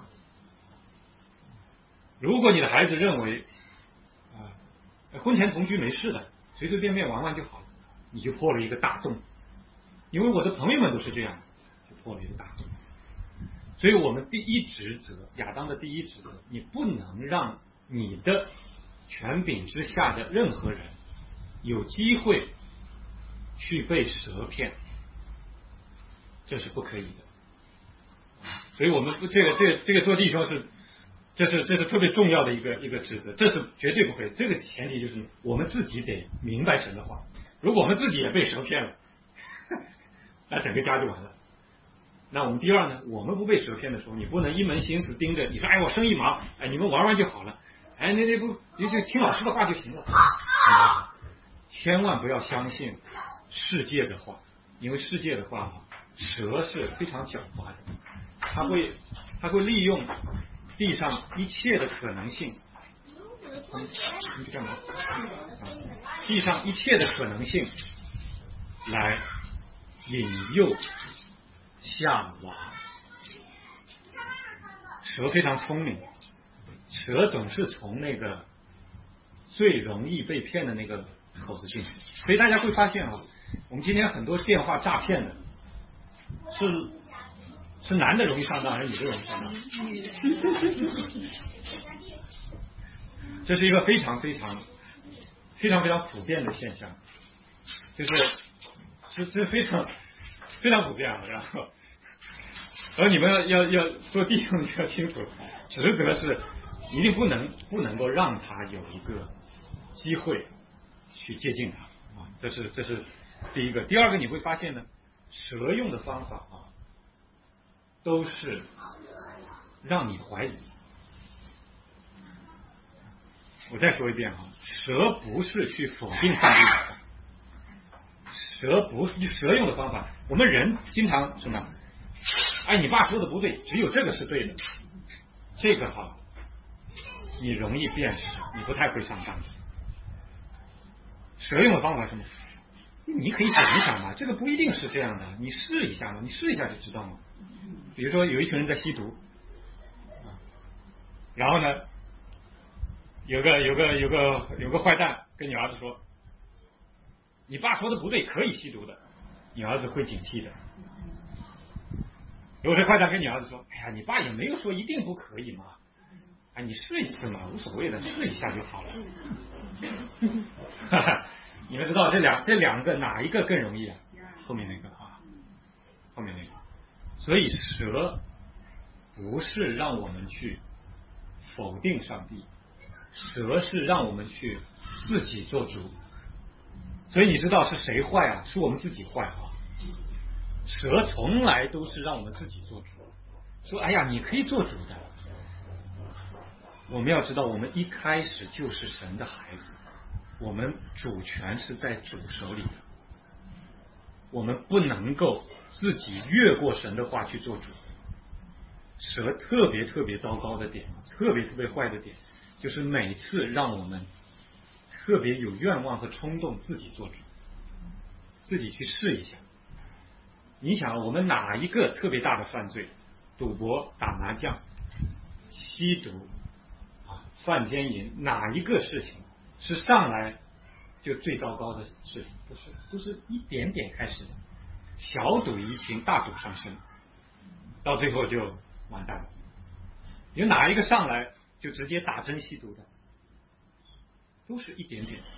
如果你的孩子认为啊，婚前同居没事的，随随便便玩玩就好了，你就破了一个大洞。因为我的朋友们都是这样，就破了一个大洞。所以我们第一职责，亚当的第一职责，你不能让你的权柄之下的任何人有机会去被蛇骗，这是不可以的。所以我们这个这个这个做弟兄是，这是这是特别重要的一个一个职责，这是绝对不可以。这个前提就是我们自己得明白神的话，如果我们自己也被蛇骗了，那整个家就完了。那我们第二呢，我们不被蛇骗的时候，你不能一门心思盯着，你说哎我生意忙，哎你们玩玩就好了，哎那那不你就听老师的话就行了。千万不要相信世界的话，因为世界的话蛇是非常狡猾的，它会它会利用地上一切的可能性，你去干嘛？地上一切的可能性来引诱夏娃。蛇非常聪明，蛇总是从那个最容易被骗的那个口子进去，所以大家会发现啊，我们今天很多电话诈骗的是是男的容易上当还是女的容易上当？这是一个非常非常非常非常普遍的现象，就是是这非常非常普遍啊。然后而你们要要要做弟兄要清楚，职责是一定不能不能够让他有一个机会去接近他啊，这是这是第一个。第二个，你会发现呢，蛇用的方法啊，都是让你怀疑。我再说一遍啊，蛇不是去否定上帝的话，蛇不是蛇用的方法。我们人经常什么？哎，你爸说的不对，只有这个是对的。这个哈，你容易辨识，你不太会上当。蛇用的方法是什么？ 你可以想一想嘛，这个不一定是这样的，你试一下嘛，你试一下就知道嘛。比如说有一群人在吸毒，然后呢，有个有个有个有个坏蛋跟你儿子说，你爸说的不对，可以吸毒的，你儿子会警惕的。如果是坏蛋跟你儿子说，哎呀，你爸也没有说一定不可以嘛，哎，你试一次嘛，无所谓的，试一下就好了。哈哈，你们知道这两这两个哪一个更容易啊？后面那个啊，后面那个。所以蛇不是让我们去否定上帝，蛇是让我们去自己做主。所以你知道是谁坏啊？是我们自己坏啊。蛇从来都是让我们自己做主，说哎呀，你可以做主的。我们要知道，我们一开始就是神的孩子，我们主权是在主手里的，我们不能够自己越过神的话去做主。蛇特别特别糟糕的点，特别特别坏的点，就是每次让我们特别有愿望和冲动自己做主，自己去试一下。你想，我们哪一个特别大的犯罪，赌博、打麻将、吸毒啊、犯奸淫，哪一个事情是上来就最糟糕的事情？不是，都是一点点开始的，小赌怡情，大赌伤身，到最后就完蛋了。有哪一个上来就直接打针吸毒的？都是一点点。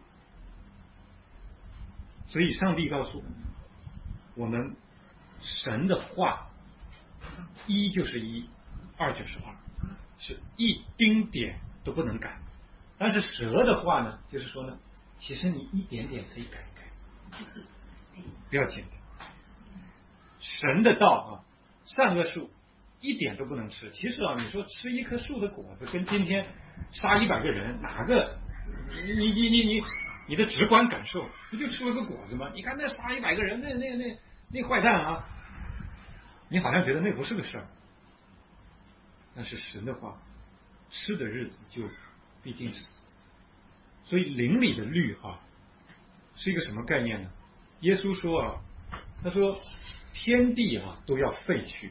所以上帝告诉我们，我们神的话，一就是一，二就是二，是一丁点都不能改。但是蛇的话呢，就是说呢，其实你一点点可以改一改，不要紧的。神的道啊，善恶树一点都不能吃。其实啊，你说吃一棵树的果子，跟今天杀一百个人，哪个你你你你你的直观感受不就吃了个果子吗？你看那杀一百个人，那那那那坏蛋啊，你好像觉得那不是个事儿。但是神的话，吃的日子就必定死。所以灵里的律啊，是一个什么概念呢？耶稣说啊，他说天地啊都要废去，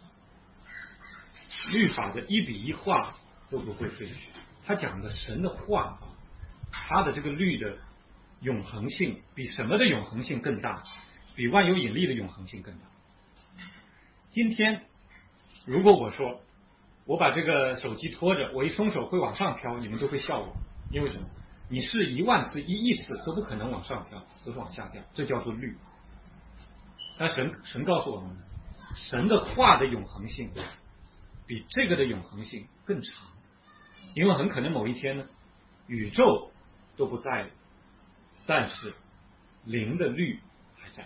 律法的一笔一画都不会废去。他讲的神的话啊，他的这个律的永恒性比什么的永恒性更大？比万有引力的永恒性更大。今天如果我说我把这个手机拖着，我一松手会往上飘，你们都会笑我。因为什么？你试一万次一亿次都不可能往上飘，都是往下掉，这叫做律。但神神告诉我们，神的话的永恒性比这个的永恒性更长。因为很可能某一天呢，宇宙都不在了，但是灵的律还在。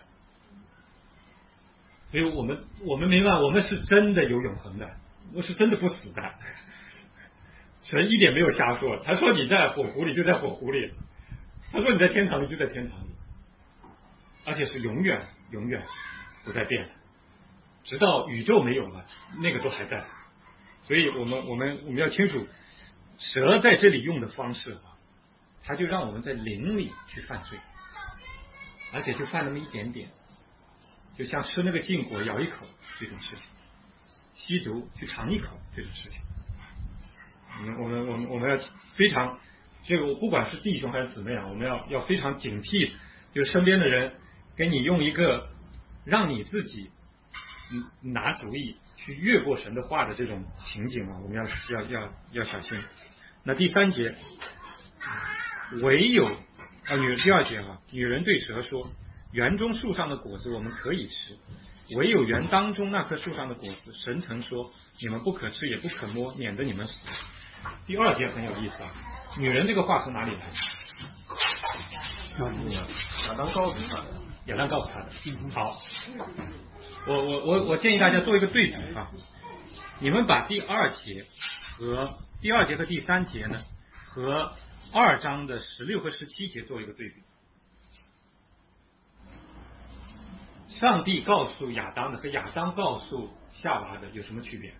所以我们我们明白，我们是真的有永恒的，我是真的不死的。神一点没有瞎说，他说你在火湖里就在火湖里，他说你在天堂里就在天堂里，而且是永远永远不再变的，直到宇宙没有了，那个都还在。所以我们我们我们要清楚，蛇在这里用的方式啊，他就让我们在灵里去犯罪，而且就犯那么一点点，就像吃那个禁果咬一口这种事情，吸毒去尝一口这种事情。我们我们我们我们要非常，这个不管是弟兄还是姊妹啊，我们要要非常警惕，就是身边的人给你用一个让你自己拿主意去越过神的话的这种情景啊，我们要要要要小心。那第三节，唯有啊女第二节啊，女人对蛇说：“园中树上的果子我们可以吃，唯有园当中那棵树上的果子，神曾说你们不可吃也不可摸，免得你们死。”第二节很有意思啊，女人这个话从哪里来？ 亚当告诉他的， 亚当告诉他的。好，我我我我建议大家做一个对比啊，你们把第二节和第二节和第三节呢，和二章的十六和十七节做一个对比。上帝告诉亚当的和亚当告诉夏娃的有什么区别？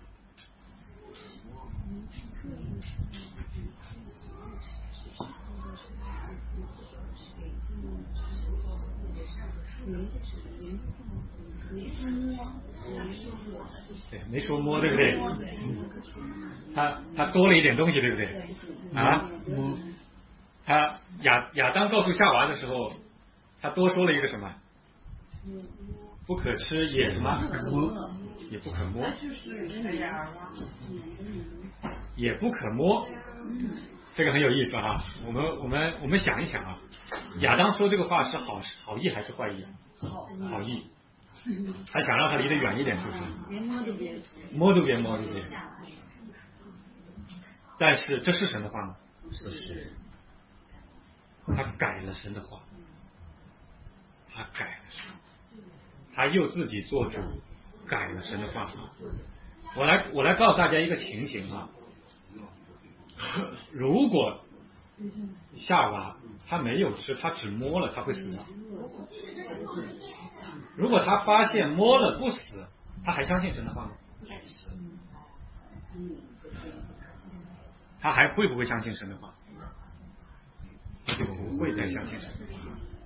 对，没说摸，对不对？他他多了一点东西，对不对？啊，他亚亚当告诉夏娃的时候，他多说了一个什么？不可吃也什么？也不可摸，也不可摸。这个很有意思哈，我们我们我们想一想啊，亚当说这个话是好好意还是坏意？好意，还想让他离得远一点，是不是？摸都别摸，对不对？但是这是神的话吗？是。他改了神的话，他改了神，他又自己做主，改了神的话。我来我来告诉大家一个情形啊。如果夏娃她没有吃，她只摸了，她会死吗？如果她发现摸了不死，她还相信神的话吗？她还会不会相信神的话？就不会再相信神的话。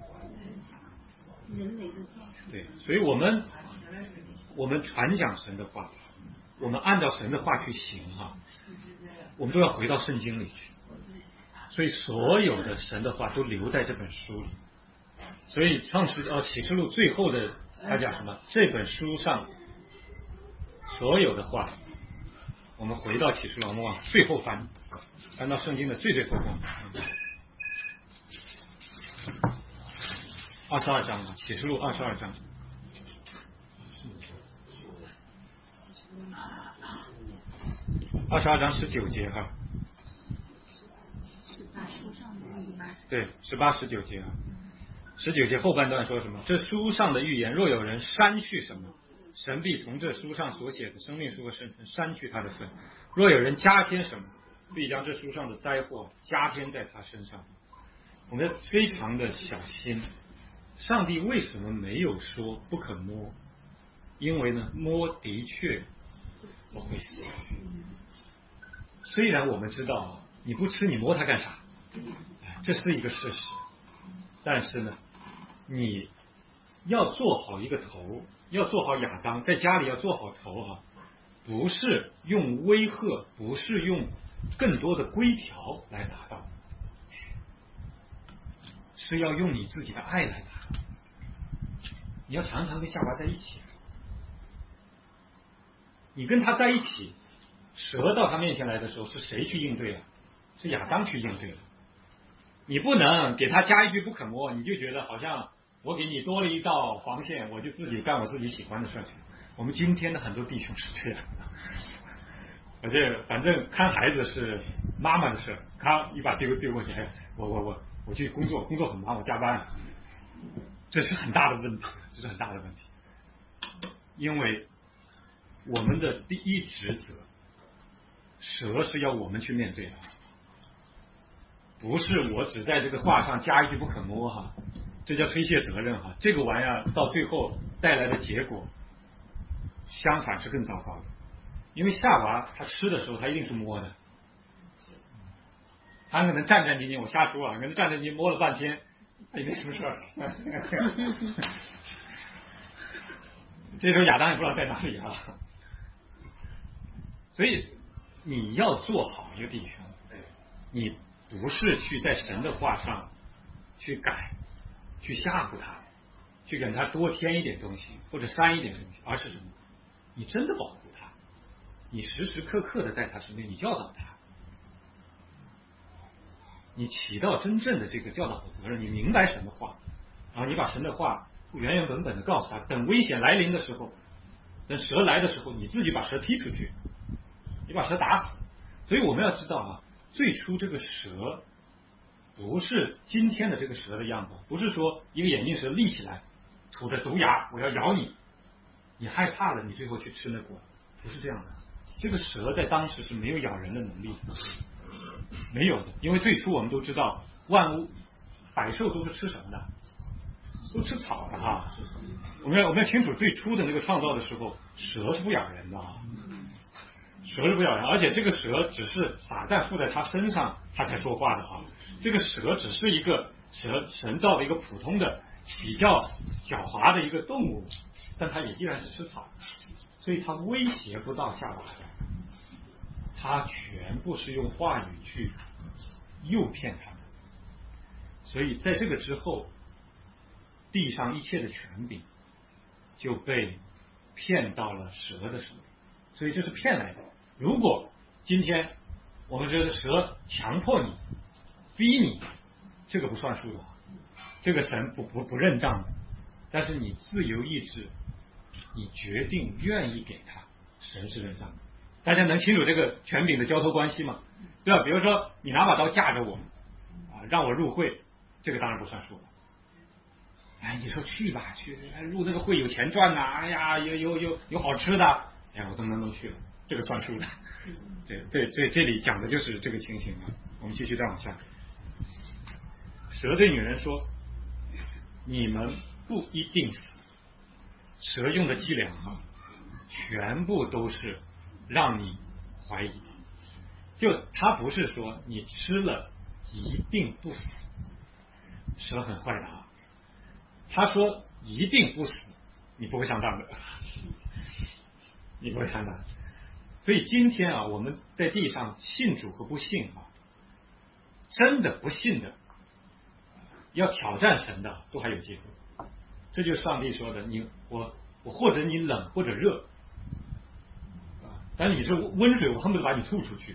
对，所以我们我们传讲神的话，我们按照神的话去行啊，我们都要回到圣经里去。所以所有的神的话都留在这本书里。所以创世哦启示录最后的他讲什么？这本书上所有的话，我们回到启示录，我们往最后翻，翻到圣经的最最后方，二十二章啊，启示录二十二章。二十二章十九节哈，对，十八十九节啊，十九节后半段说什么？这书上的预言，若有人删去什么，神必从这书上所写的生命书和圣城删去他的罪；若有人加添什么，必将这书上的灾祸加添在他身上。我们非常的小心，上帝为什么没有说不可摸？因为呢，摸的确不会死。虽然我们知道你不吃你摸它干啥，这是一个事实，但是呢，你要做好一个头，要做好亚当，在家里要做好头啊，不是用威吓，不是用更多的规条来达到，是要用你自己的爱来达到。你要常常跟夏娃在一起，你跟他在一起，蛇到他面前来的时候，是谁去应对了？是亚当去应对了。你不能给他加一句不可摸，你就觉得好像我给你多了一道防线，我就自己干我自己喜欢的事情。我们今天的很多弟兄是这样的，而且反正看孩子是妈妈的事，咔一把丢丢过去，我我我我去工作，工作很忙，我加班，这是很大的问题，这是很大的问题。因为我们的第一职责，蛇是要我们去面对的，不是我只在这个话上加一句不可摸哈，这叫推卸责任哈。这个玩意儿到最后带来的结果，相反是更糟糕的。因为夏娃她吃的时候，她一定是摸的，她可能战战兢兢，我瞎说啊，可能战战兢兢摸了半天，也没什么事儿。这时候亚当也不知道在哪里啊。所以你要做好一个弟兄，你不是去在神的话上去改，去吓唬他，去给他多添一点东西或者删一点东西，而是什么？你真的保护他，你时时刻刻的在他身边，你教导他，你起到真正的这个教导的责任，你明白神的话，然后你把神的话原原本本的告诉他，等危险来临的时候，等蛇来的时候，你自己把蛇踢出去，你把蛇打死。所以我们要知道啊，最初这个蛇不是今天的这个蛇的样子，不是说一个眼镜蛇立起来吐着毒牙我要咬你，你害怕了你最后去吃那果子，不是这样的。这个蛇在当时是没有咬人的能力的，没有的。因为最初我们都知道万物百兽都是吃什么的，都吃草的哈。我们要我们要清楚最初的那个创造的时候，蛇是不咬人的啊，蛇是不咬人，而且这个蛇只是撒旦附在它身上，它才说话的哈。这个蛇只是一个蛇神造的一个普通的比较狡猾的一个动物，但它也依然是吃草，所以它威胁不到夏娃的，它全部是用话语去诱骗他们。所以在这个之后，地上一切的权柄就被骗到了蛇的手里，所以这是骗来的。如果今天我们觉得蛇强迫你逼你，这个不算数的，这个神不不不认账的。但是你自由意志，你决定愿意给他，神是认账的。大家能清楚这个权柄的交托关系吗？对吧？比如说你拿把刀架着我啊，让我入会，这个当然不算数了。哎，你说去吧，去入那个会有钱赚呐、啊，哎呀，有有有有好吃的，哎呀，我都能能去了，这个算数的。这这这这里讲的就是这个情形啊。我们继续再往下。蛇对女人说：“你们不一定死。”蛇用的伎俩啊，全部都是让你怀疑。就他不是说你吃了一定不死，蛇很坏的啊。他说一定不死，你不会上当的，你不会上当。所以今天啊，我们在地上信主和不信啊，真的不信的，要挑战神的都还有机会。这就是上帝说的，你我我或者你冷或者热啊，但是你是温水，我恨不得把你吐出去。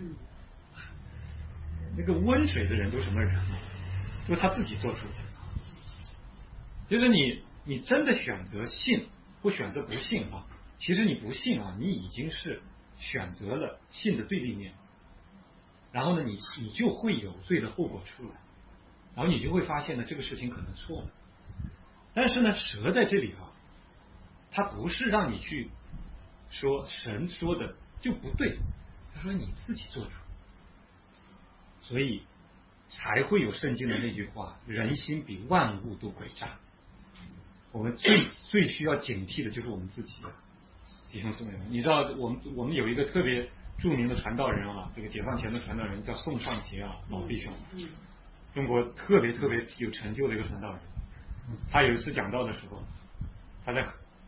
那个温水的人都什么人啊？就是他自己做主的。就是你你真的选择信或选择不信啊，其实你不信啊，你已经是选择了信的对立面。然后呢，你你就会有罪的后果出来，然后你就会发现呢，这个事情可能错了。但是呢，蛇在这里啊，它不是让你去说神说的就不对，他说你自己做主，所以才会有圣经的那句话：人心比万物都诡诈。我们最最需要警惕的就是我们自己，弟兄姊妹们，你知道我们我们有一个特别著名的传道人啊，这个解放前的传道人叫宋尚杰啊，老弟兄，中国特别特别有成就的一个传道人。他有一次讲道的时候，他在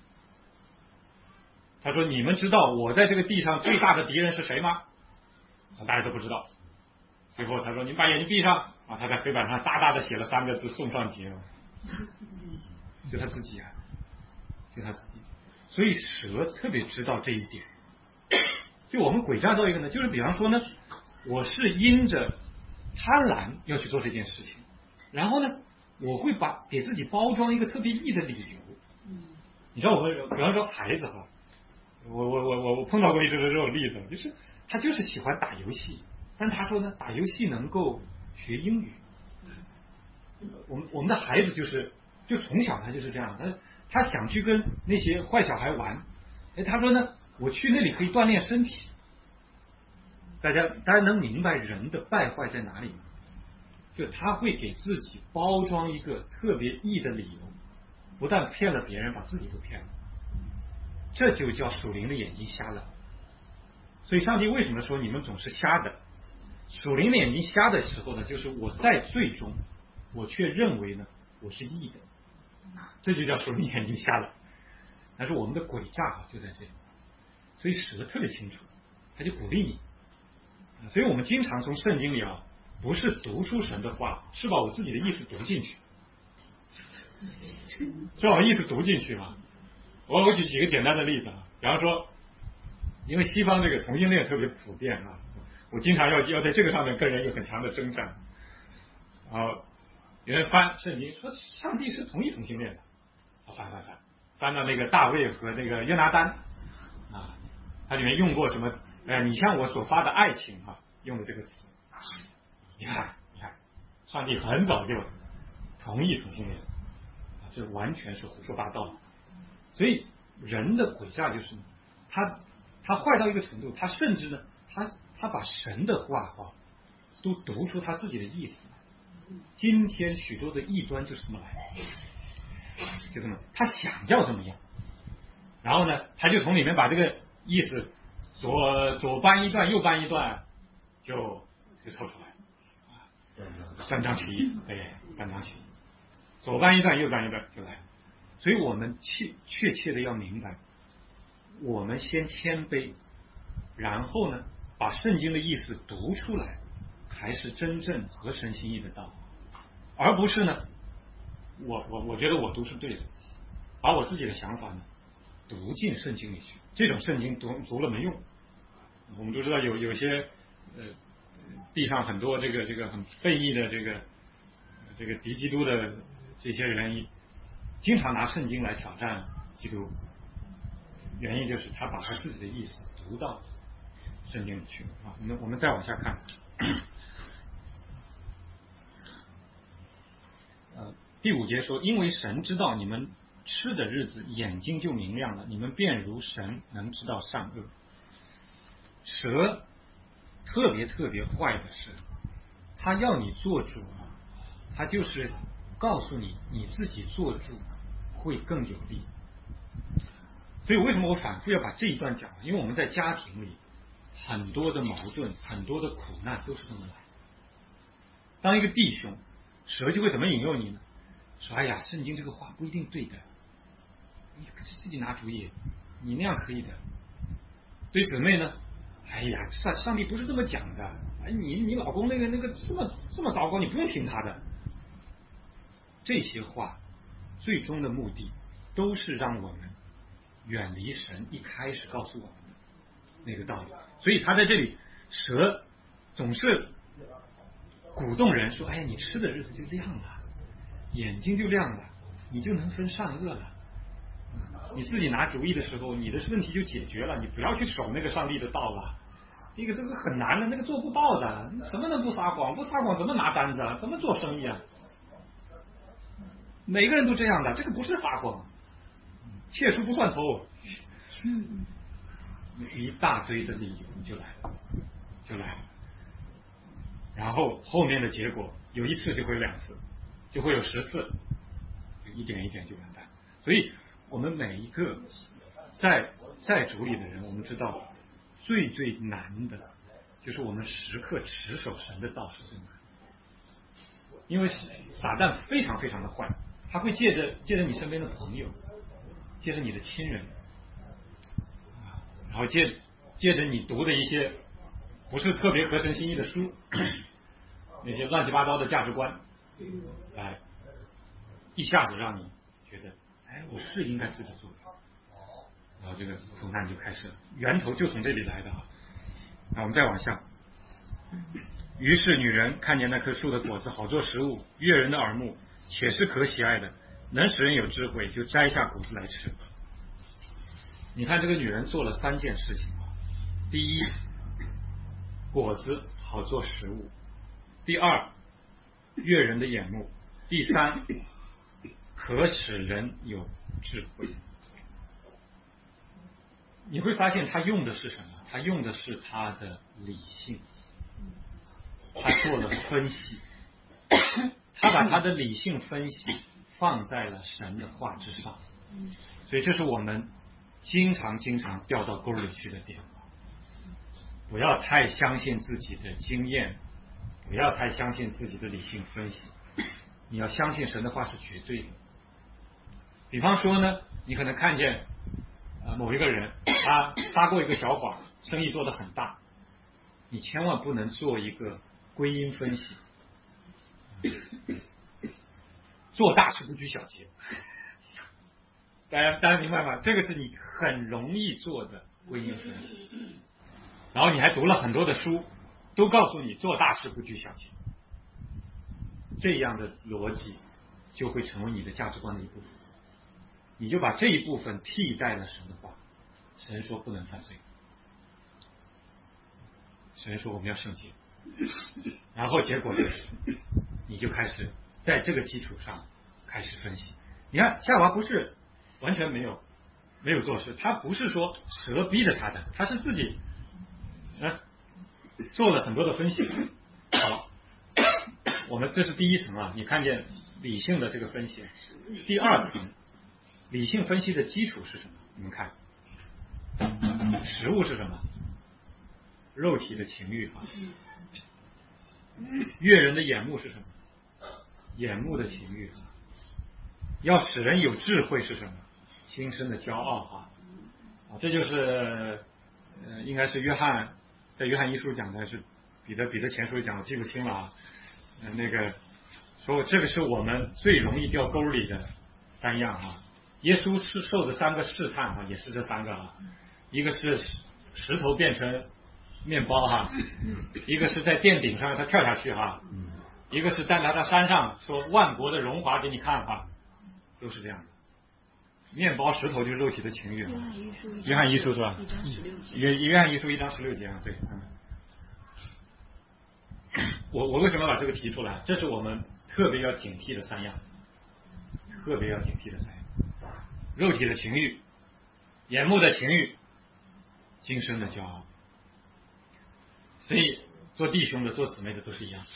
他说：“你们知道我在这个地上最大的敌人是谁吗？”大家都不知道。最后他说：“你把眼睛闭上啊！”他在黑板上大大的写了三个字：“宋尚杰。”就他自己啊，就他自己。所以蛇特别知道这一点。就我们诡诈到一个呢，就是比方说呢，我是因着贪婪要去做这件事情，然后呢，我会把给自己包装一个特别易的理由。你知道我们比方说孩子哈，我我我我我碰到过一次这种例子，就是他就是喜欢打游戏，但他说呢，打游戏能够学英语。我们我们的孩子就是就从小他就是这样，他他想去跟那些坏小孩玩，哎，他说呢，我去那里可以锻炼身体。大家大家能明白人的败坏在哪里吗？就他会给自己包装一个特别易的理由，不但骗了别人，把自己都骗了。这就叫属灵的眼睛瞎了。所以上帝为什么说你们总是瞎的？属灵的眼睛瞎的时候呢，就是我在最终我却认为呢我是义的，这就叫属灵眼睛瞎了。但是我们的诡诈就在这里，所以使得特别清楚，他就鼓励你。所以我们经常从圣经里啊，不是读出神的话，是把我自己的意思读进去，是把我意思读进去嘛。我我举几个简单的例子啊，比方说，因为西方这个同性恋特别普遍啊，我经常要要在这个上面跟人有很强的征战。然后有人翻圣经说上帝是同意同性恋的，翻翻翻翻到那个大卫和那个约拿单啊，它里面用过什么？哎，你像我所发的爱情啊，用的这个词，你看你看，上帝很早就同意同性恋，这完全是胡说八道。所以人的诡诈就是他他坏到一个程度，他甚至呢，他他把神的话哈都读出他自己的意思。今天许多的异端就是这么来的，就这么，他想要这么样，然后呢，他就从里面把这个意思左左搬一段，右搬一段，就就凑出来，断章取义，对，断章取义。 左搬一段右搬一段就来了。所以我们确确切的要明白，我们先谦卑，然后呢把圣经的意思读出来，才是真正合神心意的道，而不是呢我我我觉得我读是对的，把我自己的想法呢读进圣经里去，这种圣经读读了没用。我们都知道有有些呃地上很多这个这个很悖逆的这个这个敌基督的这些人，经常拿圣经来挑战基督，原因就是他把他自己的意思读到圣经里去啊。我们我们再往下看，呃，第五节说，因为神知道你们吃的日子眼睛就明亮了，你们便如神能知道善恶。蛇特别特别坏的是，他要你做主，他就是告诉你你自己做主会更有利。所以为什么我反复要把这一段讲？因为我们在家庭里很多的矛盾，很多的苦难都是这么来。当一个弟兄，蛇就会怎么引诱你呢？说哎呀，圣经这个话不一定对的，你自己拿主意，你那样可以的。对姊妹呢，哎呀，上上帝不是这么讲的，哎，你你老公那个那个这么这么糟糕，你不用听他的。这些话最终的目的都是让我们远离神一开始告诉我们的那个道理。所以他在这里，蛇总是鼓动人说，哎呀，你吃的日子就亮了，眼睛就亮了，你就能分善恶了。你自己拿主意的时候，你的问题就解决了，你不要去守那个上帝的道了。那个这个很难的，那个做不到的，什么能不撒谎？不撒谎怎么拿单子啊？怎么做生意啊？每个人都这样的，这个不是撒谎，窃书不算偷，一大堆的理由就来了，就来了。然后后面的结果，有一次就会有两次，就会有十次，就一点一点就完蛋。所以我们每一个在在主里的人，我们知道最最难的就是我们时刻持守神的道是最难的，因为撒旦非常非常的坏，他会借着借着你身边的朋友，借着你的亲人，然后借借着你读的一些不是特别合神心意的书，那些乱七八糟的价值观，来一下子让你觉得，哎，我是应该自己做主，然后这个苦难就开始了，源头就从这里来的啊。那我们再往下，于是女人看见那棵树的果子好做食物，悦人的耳目，且是可喜爱的，能使人有智慧，就摘下果子来吃。你看这个女人做了三件事情啊，第一，果子好做食物；第二，悦人的眼目；第三，可使人有智慧。你会发现他用的是什么？他用的是他的理性，他做了分析，他把他的理性分析放在了神的话之上，所以这是我们经常经常掉到沟里去的点。不要太相信自己的经验，不要太相信自己的理性分析，你要相信神的话是绝对的。比方说呢，你可能看见呃某一个人他撒过一个小谎，生意做得很大，你千万不能做一个归因分析，做大事不拘小节，大家大家明白吗？这个是你很容易做的归因分析，然后你还读了很多的书，都告诉你做大事不拘小节，这样的逻辑就会成为你的价值观的一部分，你就把这一部分替代了神的话。神说不能犯罪，神说我们要圣洁，然后结果就是你就开始在这个基础上开始分析。你看夏娃不是完全没有没有做事，他不是说蛇逼着他的，他是自己啊做了很多的分析。好，我们这是第一层啊，你看见理性的这个分析。第二层，理性分析的基础是什么？你们看，食物是什么？肉体的情欲啊。悦人的眼目是什么？眼目的情欲啊。 要使人有智慧是什么？今生的骄傲啊！啊，这就是呃，应该是约翰在约翰一书讲的，还是彼得彼得前书讲，我记不清了啊。呃、那个说这个是我们最容易掉沟里的三样啊。耶稣是受的三个试探啊，也是这三个啊，一个是石头变成面包哈、啊，一个是在殿顶上他跳下去哈、啊，一个是站在他山上说万国的荣华给你看哈、啊，都是这样的。面包石头就是肉体的情欲啊。约翰一书是吧？约约翰一书一章十六节啊，对。嗯、我我为什么把这个提出来？这是我们特别要警惕的三样，特别要警惕的三样。肉体的情欲，眼目的情欲，今生的骄傲。所以做弟兄的做姊妹的都是一样。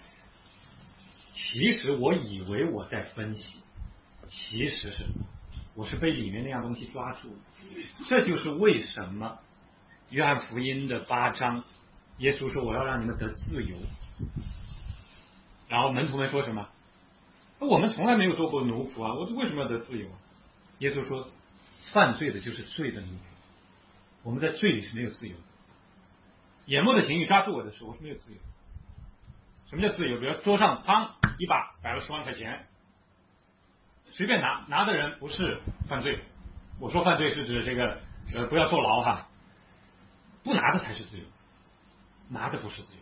其实我以为我在分析，其实是我是被里面那样东西抓住了。这就是为什么约翰福音的八章耶稣说我要让你们得自由，然后门徒们说什么？我们从来没有做过奴仆啊，我为什么要得自由？耶稣说犯罪的就是罪的奴仆，我们在罪里是没有自由的。眼目的情欲抓住我的时候，我是没有自由。什么叫自由？比如桌上砰一把摆了十万块钱，随便拿，拿的人不是犯罪。我说犯罪是指这个呃不要坐牢哈，不拿的才是自由，拿的不是自由，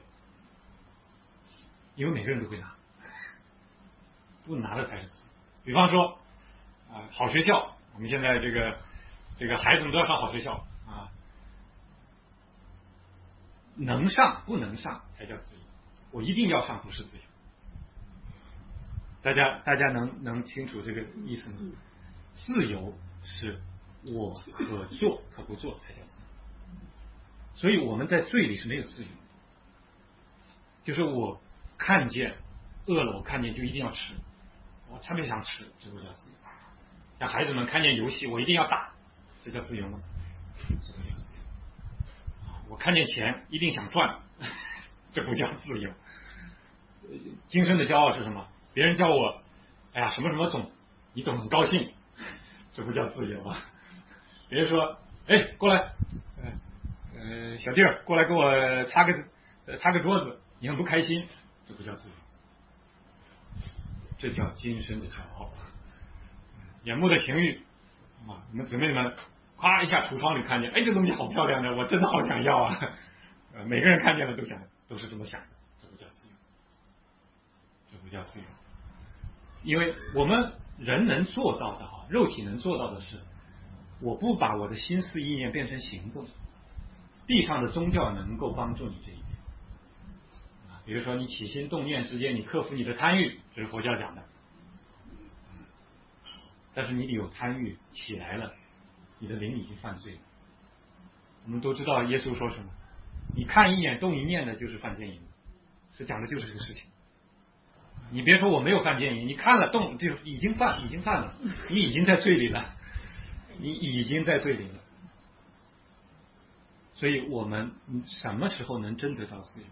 因为每个人都会拿，不拿的才是自由。比方说啊、呃，好学校，我们现在这个这个孩子们都要上好学校啊，能上不能上才叫自由，我一定要上不是自由。大家大家能能清楚这个意思吗？自由是我可做可不做才叫自由，所以我们在罪里是没有自由的。就是我看见饿了，我看见就一定要吃，我特别想吃，这不叫自由。像孩子们看见游戏，我一定要打，这叫自由吗？这不叫自由。我看见钱一定想赚，这不叫自由。今生的骄傲是什么？别人叫我哎呀什么什么总，你总很高兴，这不叫自由啊。别人说哎过来，呃呃小弟儿过来给我擦个呃擦个桌子，你很不开心，这不叫自由，这叫今生的骄傲。眼目的情欲啊，你们姊妹们夸一下橱窗里看见，哎这东西好漂亮的，我真的好想要啊。呃每个人看见了都想，都是这么想的，这不叫自由，这不叫自由。因为我们人能做到的哈，肉体能做到的是，我不把我的心思意念变成行动。地上的宗教能够帮助你这一点，比如说你起心动念之间，你克服你的贪欲，这是佛教讲的。但是你有贪欲起来了，你的灵已经犯罪了。我们都知道耶稣说什么，你看一眼动一念的就是犯奸淫，这讲的就是这个事情。你别说我没有犯奸淫，你看了动就已经犯，已经犯了，你已经在罪里了，你已经在罪里了。所以我们什么时候能真得到自由？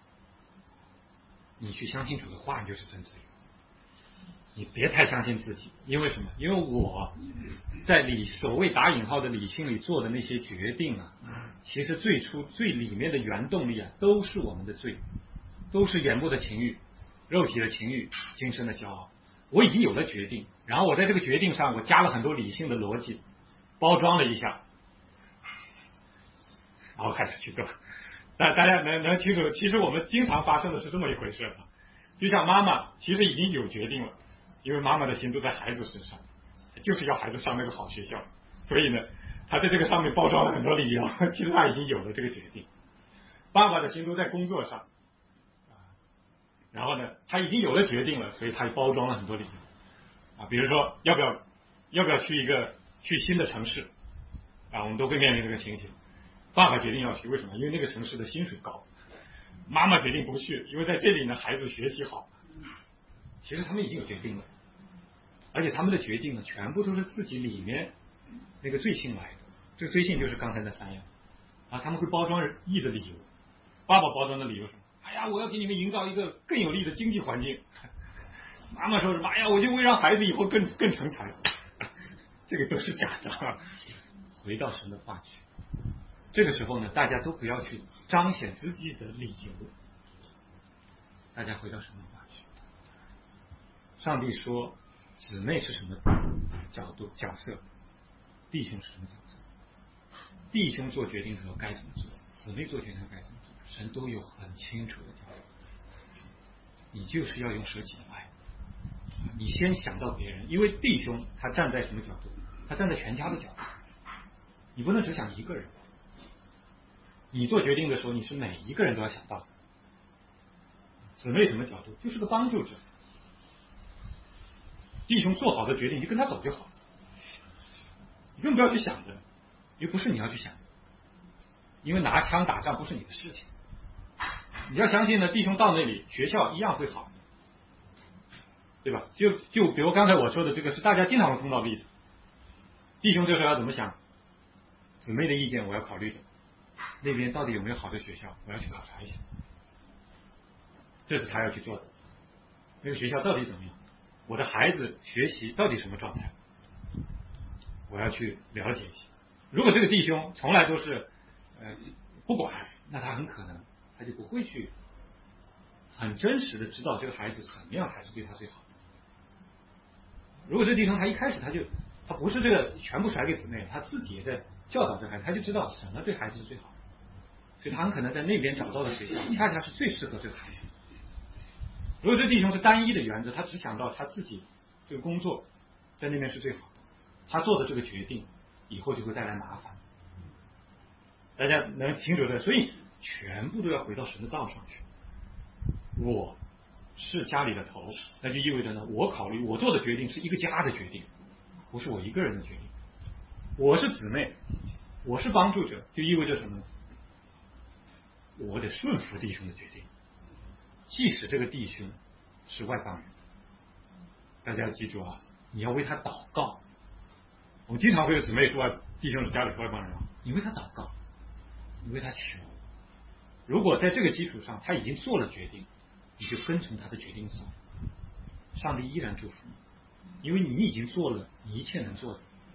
你去相信主的话，你就是真自由。你别太相信自己，因为什么？因为我在理所谓打引号的理性里做的那些决定啊，其实最初最里面的原动力啊，都是我们的罪，都是眼目的情欲、肉体的情欲、今生的骄傲。我已经有了决定，然后我在这个决定上，我加了很多理性的逻辑，包装了一下，然后开始去做。大大家能能清楚，其实我们经常发生的是这么一回事啊。就像妈妈其实已经有决定了，因为妈妈的心都在孩子身上，就是要孩子上那个好学校，所以呢，她在这个上面包装了很多理由，其实她已经有了这个决定。爸爸的心都在工作上，然后呢，他已经有了决定了，所以他包装了很多理由啊，比如说要不要要不要去一个去新的城市啊，我们都会面临这个情形。爸爸决定要去，为什么？因为那个城市的薪水高。妈妈决定不去，因为在这里呢，孩子学习好。其实他们已经有决定了，而且他们的决定呢，全部都是自己里面那个罪性来的。这个罪性就是刚才那三样啊，他们会包装义的理由。爸爸包装的理由是什么？哎呀，我要给你们营造一个更有利的经济环境。 妈妈说什么？哎呀，我就为让孩子以后更更成才，这个都是假的。回到神的话去，这个时候呢，大家都不要去彰显自己的理由，大家回到神的话去。上帝说，姊妹是什么角度角色，弟兄是什么角色？弟兄做决定的时候该怎么做，姊妹做决定的时候该怎么做，神都有很清楚的教导。你就是要用舍己的爱，你先想到别人，因为弟兄他站在什么角度？他站在全家的角度，你不能只想一个人。你做决定的时候，你是每一个人都要想到的。姊妹什么角度？就是个帮助者。弟兄做好的决定，你就跟他走就好，你更不要去想的，又不是你要去想的，因为拿枪打仗不是你的事情。你要相信呢，弟兄到那里，学校一样会好，对吧？就就比如刚才我说的这个，是大家经常会碰到的例子。弟兄这时候要怎么想？姊妹的意见我要考虑的，那边到底有没有好的学校，我要去考察一下，这是他要去做的。那个学校到底怎么样？我的孩子学习到底什么状态？我要去了解一下。如果这个弟兄从来都是呃不管，那他很可能他就不会去很真实的知道这个孩子怎么样才是对他最好的。如果这个弟兄他一开始他就他不是这个全部甩给姊妹，他自己也在教导这个孩子，他就知道什么对孩子是最好的，所以他很可能在那边找到的学校恰恰是最适合这个孩子。如果这弟兄是单一的原则，他只想到他自己这个工作在那边是最好的，他做的这个决定以后就会带来麻烦。大家能清楚的，所以全部都要回到神的道上去。我是家里的头，那就意味着呢，我考虑我做的决定是一个家的决定，不是我一个人的决定。我是姊妹，我是帮助者，就意味着什么呢？我得顺服弟兄的决定，即使这个弟兄是外邦人。大家要记住啊，你要为他祷告。我们经常会有姊妹说弟兄是家里外邦人，你为他祷告，你为他求。如果在这个基础上他已经做了决定，你就跟从他的决定走，上帝依然祝福你，因为你已经做了你一切能做的。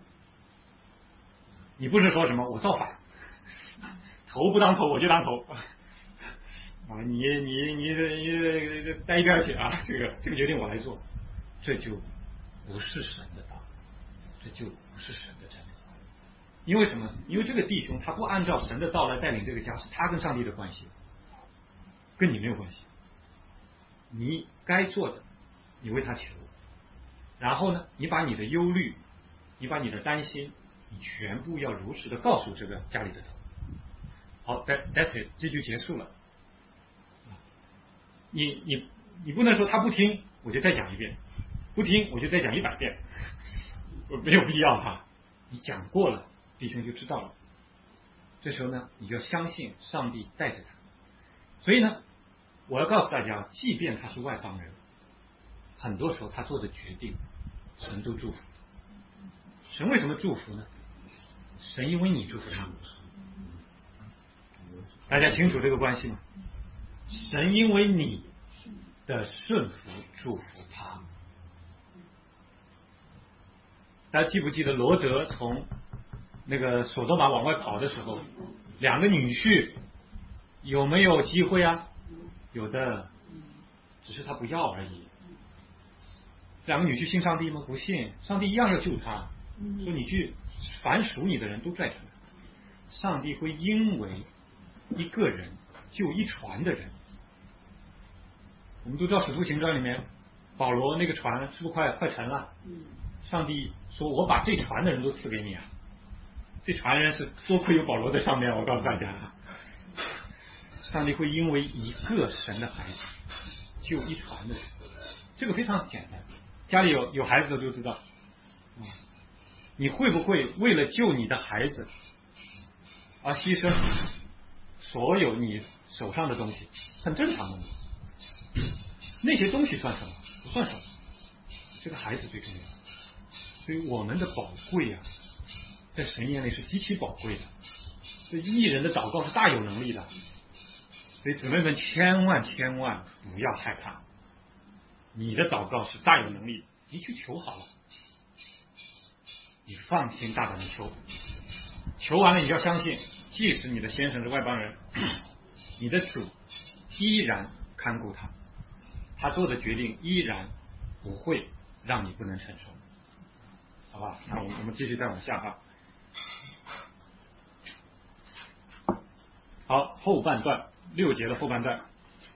你不是说什么我造反，头不当头我就当头啊！你你你你待一边去啊！这个这个决定我来做，这就不是神的道，这就不是神的真理。因为什么？因为这个弟兄他不按照神的道来带领这个家，是他跟上帝的关系，跟你没有关系。你该做的，你为他求，然后呢，你把你的忧虑，你把你的担心，你全部要如实的告诉这个家里的头。好 that,，that's it， 这就结束了。你你你不能说他不听，我就再讲一遍，不听我就再讲一百遍，没有必要哈。你讲过了，弟兄就知道了。这时候呢，你就要相信上帝带着他。所以呢，我要告诉大家，即便他是外邦人，很多时候他做的决定，神都祝福。神为什么祝福呢？神因为你祝福他。大家清楚这个关系吗？神因为你的顺服祝福他。大家记不记得罗德从那个索多玛往外跑的时候，两个女婿有没有机会啊？有的，只是他不要而已。两个女婿信上帝吗？不信，上帝一样要救他，说你去凡属你的人都拽出来。上帝会因为一个人救一船的人。我们都知道使徒行传里面保罗那个船是不是快快沉了？上帝说我把这船的人都赐给你啊，这船人是多亏有保罗在上面。我告诉大家，上帝会因为一个神的孩子救一船的人，这个非常简单，家里有有孩子的就知道。你会不会为了救你的孩子而牺牲所有你手上的东西？很正常的。那些东西算什么？不算什么，这个孩子最重要。所以我们的宝贵啊，在神眼里是极其宝贵的。所以义人的祷告是大有能力的。所以姊妹们千万千万不要害怕， 你的祷告是大有能力，你去求好了，你放心大胆的求，求完了你要相信，即使你的先生是外邦人，你的主依然看顾他，他做的决定依然不会让你不能承受，好吧？那我们我们继续再往下哈。好，后半段六节的后半段，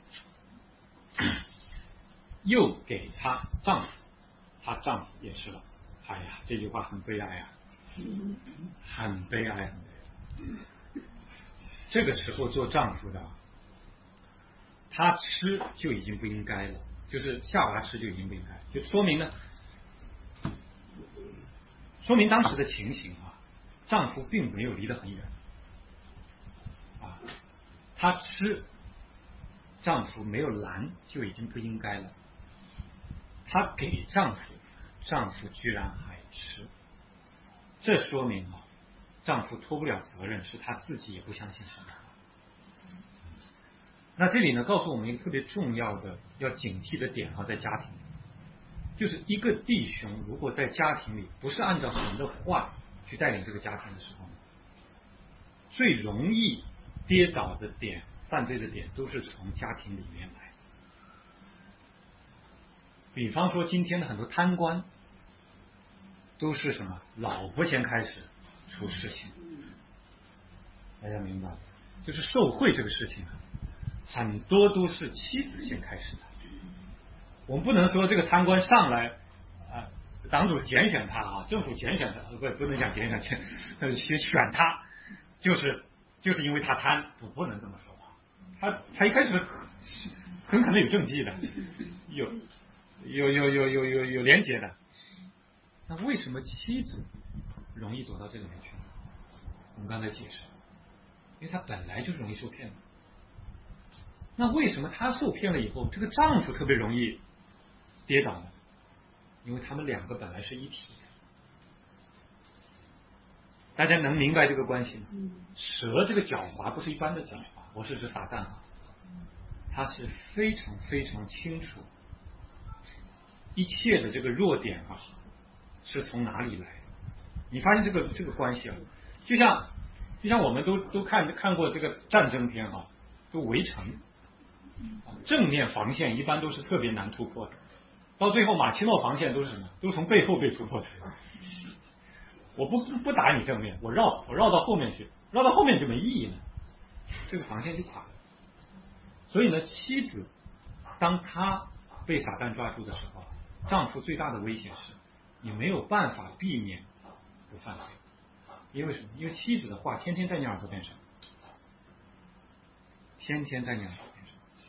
又给她丈夫，她丈夫也是了。哎呀，这句话很悲哀啊，很悲哀，很悲哀。这个时候做丈夫的，他吃就已经不应该了，就是夏娃吃就已经不应该，就说明呢，说明当时的情形啊，丈夫并没有离得很远啊，他吃，丈夫没有拦就已经不应该了，他给丈夫，丈夫居然还吃，这说明啊，丈夫脱不了责任，是他自己也不相信神。那这里呢，告诉我们一个特别重要的要警惕的点啊，在家庭里，就是一个弟兄如果在家庭里不是按照神的话去带领这个家庭的时候，最容易跌倒的点、犯罪的点，都是从家庭里面来的。比方说，今天的很多贪官，都是什么？老婆先开始出事情，大家明白？就是受贿这个事情啊，很多都是妻子先开始的。我们不能说这个贪官上来啊，党主拣选他啊，政府拣选他，不不能讲拣选，选选选他，就是就是因为他贪，不不能这么说吧？他他一开始很可能有政绩的，有有有有有有有廉洁的。那为什么妻子容易走到这里面去呢？我们刚才解释，因为他本来就是容易受骗的。那为什么他受骗了以后，这个丈夫特别容易跌倒呢？因为他们两个本来是一体的。大家能明白这个关系吗？蛇这个狡猾不是一般的狡猾，我是指撒旦啊，他是非常非常清楚一切的这个弱点啊是从哪里来的。你发现这个这个关系啊，就像就像我们都都看看过这个战争片啊，都围城，正面防线一般都是特别难突破的，到最后马奇诺防线都是什么？都从背后被突破的。我不不打你正面，我绕我绕到后面去，绕到后面就没意义了，这个防线就垮了。所以呢，妻子当她被撒旦抓住的时候，丈夫最大的危险是你没有办法避免不犯罪。因为什么？因为妻子的话天天在你耳朵边上，天天在你耳朵边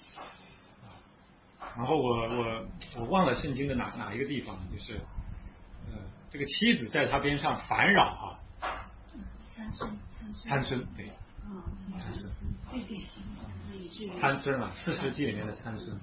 上。然后我我我忘了圣经的哪哪一个地方，就是呃这个妻子在他边上烦扰哈、啊，参孙对，参孙最典型参孙啊，四世纪里面的参孙。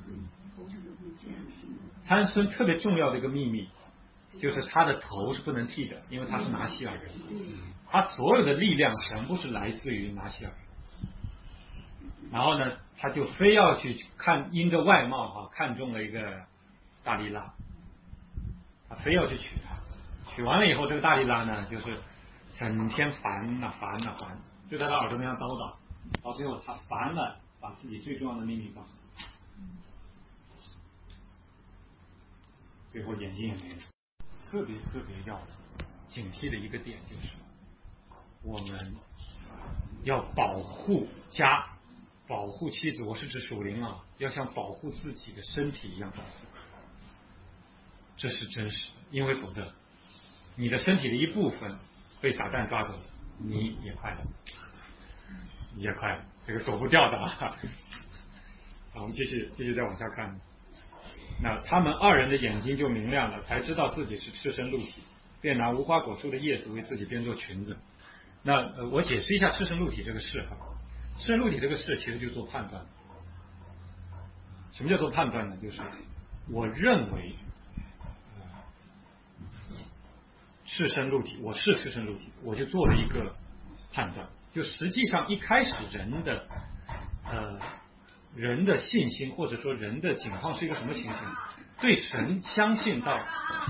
参孙特别重要的一个秘密，就是他的头是不能剃的，因为他是拿西尔人，他所有的力量全部是来自于拿西尔。然后呢，他就非要去看，因着外貌啊，看中了一个大利拉，他非要去娶她。娶完了以后，这个大利拉呢，就是整天烦呐烦呐烦，就在他耳朵边上叨叨，到最后他烦了，把自己最重要的秘密告诉他，最后眼睛也没了。特别特别要警惕的一个点就是，我们要保护家，保护妻子，我是指属灵啊，要像保护自己的身体一样保护，这是真实的，因为否则你的身体的一部分被撒旦抓走了，你也快了，你也快了，这个躲不掉的啊。好，我们继续继续再往下看。那他们二人的眼睛就明亮了，才知道自己是赤身露体，便拿无花果树的叶子为自己编做裙子。那呃，我解释一下赤身露体这个事哈。赤身露体这个事其实就做判断。什么叫做判断呢？就是我认为、呃、赤身露体，我是赤身露体，我就做了一个判断。就实际上一开始人的呃。人的信心或者说人的境况是一个什么情形？ 对神相信到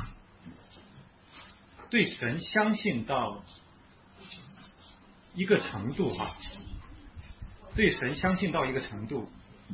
对神相信到一个程度哈，对神相信到一个程度，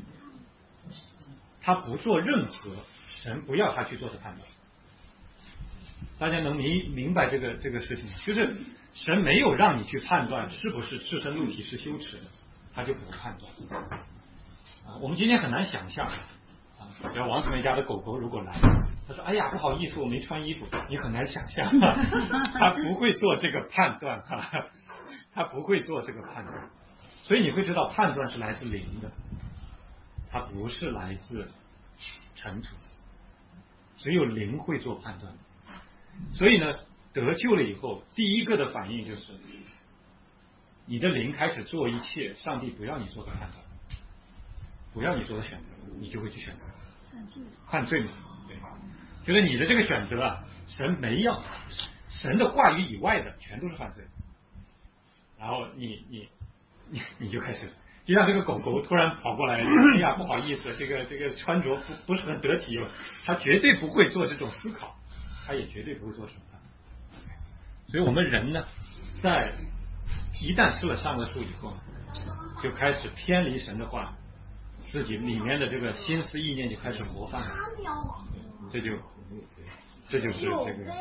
他不做任何神不要他去做的判断。大家能明明白这个这个事情吗？就是神没有让你去判断是不是赤身露体是羞耻的，他就不会判断。啊，我们今天很难想象啊，比如王姊妹家的狗狗如果来，他说：“哎呀，不好意思，我没穿衣服。”你很难想象，他不会做这个判断哈，他不会做这个判断。所以你会知道，判断是来自灵的，它不是来自尘土，只有灵会做判断。所以呢，得救了以后，第一个的反应就是你的灵开始做一切上帝不要你做的判断，不要你做的选择，你就会去选择犯罪嘛。对，就是你的这个选择啊，神没要，神的话语以外的全都是犯罪。然后你你你你就开始，就像这个狗狗突然跑过来，哎呀，不好意思，这个这个穿着不不是很得体，他绝对不会做这种思考，他也绝对不会做审判。所以我们人呢，在一旦吃了善恶树以后，就开始偏离神的话，自己里面的这个心思意念就开始模仿了，这就这就是这个。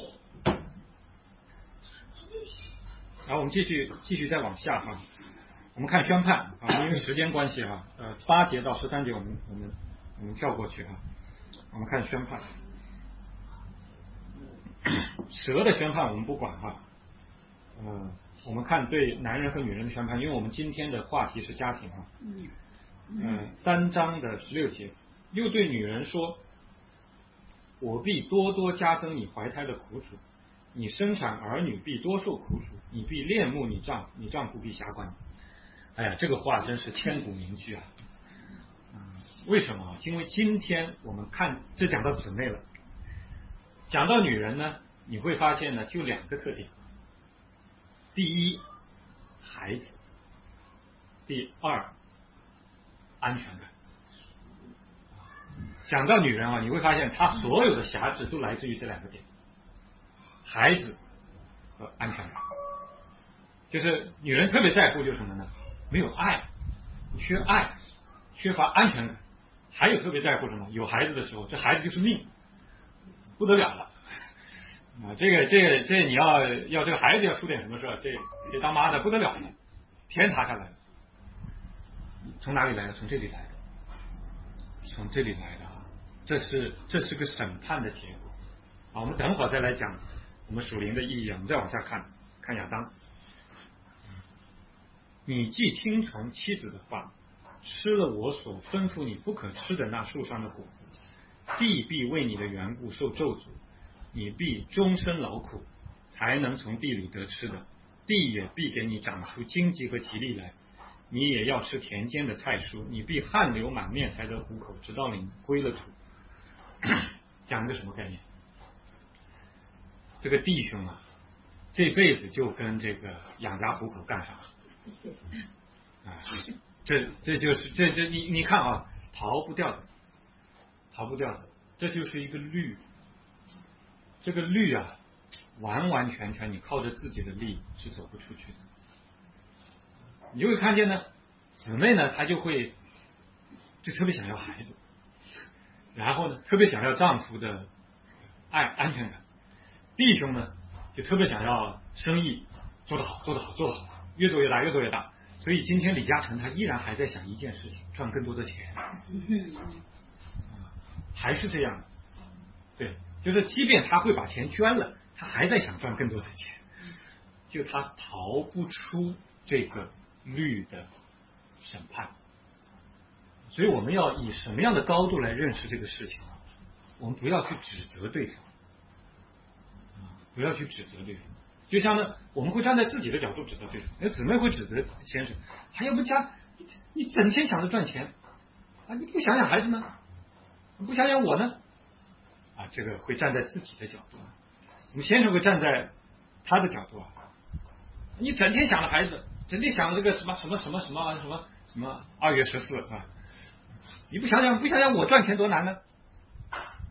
然后我们继续继续再往下哈，我们看宣判啊，因为时间关系哈，呃，八节到十三节我们我们我们跳过去哈，我们看宣判。蛇的宣判我们不管哈，呃，我们看对男人和女人的宣判，因为我们今天的话题是家庭哈，嗯，呃，三章的十六节，又对女人说：“我必多多加增你怀胎的苦楚，你生产儿女必多受苦楚，你必恋慕你丈夫，你丈夫必辖管你。”哎呀，这个话真是千古名句啊！嗯，为什么？因为今天我们看，这讲到姊妹了。讲到女人呢，你会发现呢，就两个特点。第一，孩子；第二，安全感。讲到女人啊，你会发现她所有的辖制都来自于这两个点：孩子和安全感。就是女人特别在乎就是什么呢？没有爱，缺爱，缺乏安全感。还有特别在乎什么？有孩子的时候，这孩子就是命。不得了了啊！这个这个这你要要这个孩子要出点什么事，这这当妈的不得了了，天塌下来了。从哪里来的？从这里来的，从这里来的啊！这是这是个审判的结果啊！我们等会儿再来讲我们属灵的意义啊！我们再往下看，看亚当，你既听从妻子的话，吃了我所吩咐你不可吃的那树上的果子，地必为你的缘故受咒诅，你必终身劳苦，才能从地里得吃的，地也必给你长出荆棘和吉利来，你也要吃田间的菜蔬，你必汗流满面才得糊口，直到你归了土。讲个什么概念？这个弟兄啊，这辈子就跟这个养家糊口干上了啊！这这就是这这你你看啊，逃不掉的。逃不掉的，这就是一个律。这个律啊，完完全全你靠着自己的力是走不出去的。你就会看见呢，姊妹呢，她就会就特别想要孩子，然后呢，特别想要丈夫的爱安全感。弟兄呢，就特别想要生意做得好，做得好，做得好，越做越大，越做越大。所以今天李嘉诚他依然还在想一件事情，赚更多的钱。还是这样，对，就是即便他会把钱捐了，他还在想赚更多的钱，就他逃不出这个律的审判。所以我们要以什么样的高度来认识这个事情？我们不要去指责对方，不要去指责对方。就像呢，我们会站在自己的角度指责对方，那姊妹会指责先生，还要不家，你整天想着赚钱啊，你不想想孩子呢？不想想我呢？啊，这个会站在自己的角度，我们先生会站在他的角度啊。你整天想着孩子，整天想这个什么什么什么什么什么什么二月十四啊，你不想想不想想我赚钱多难呢？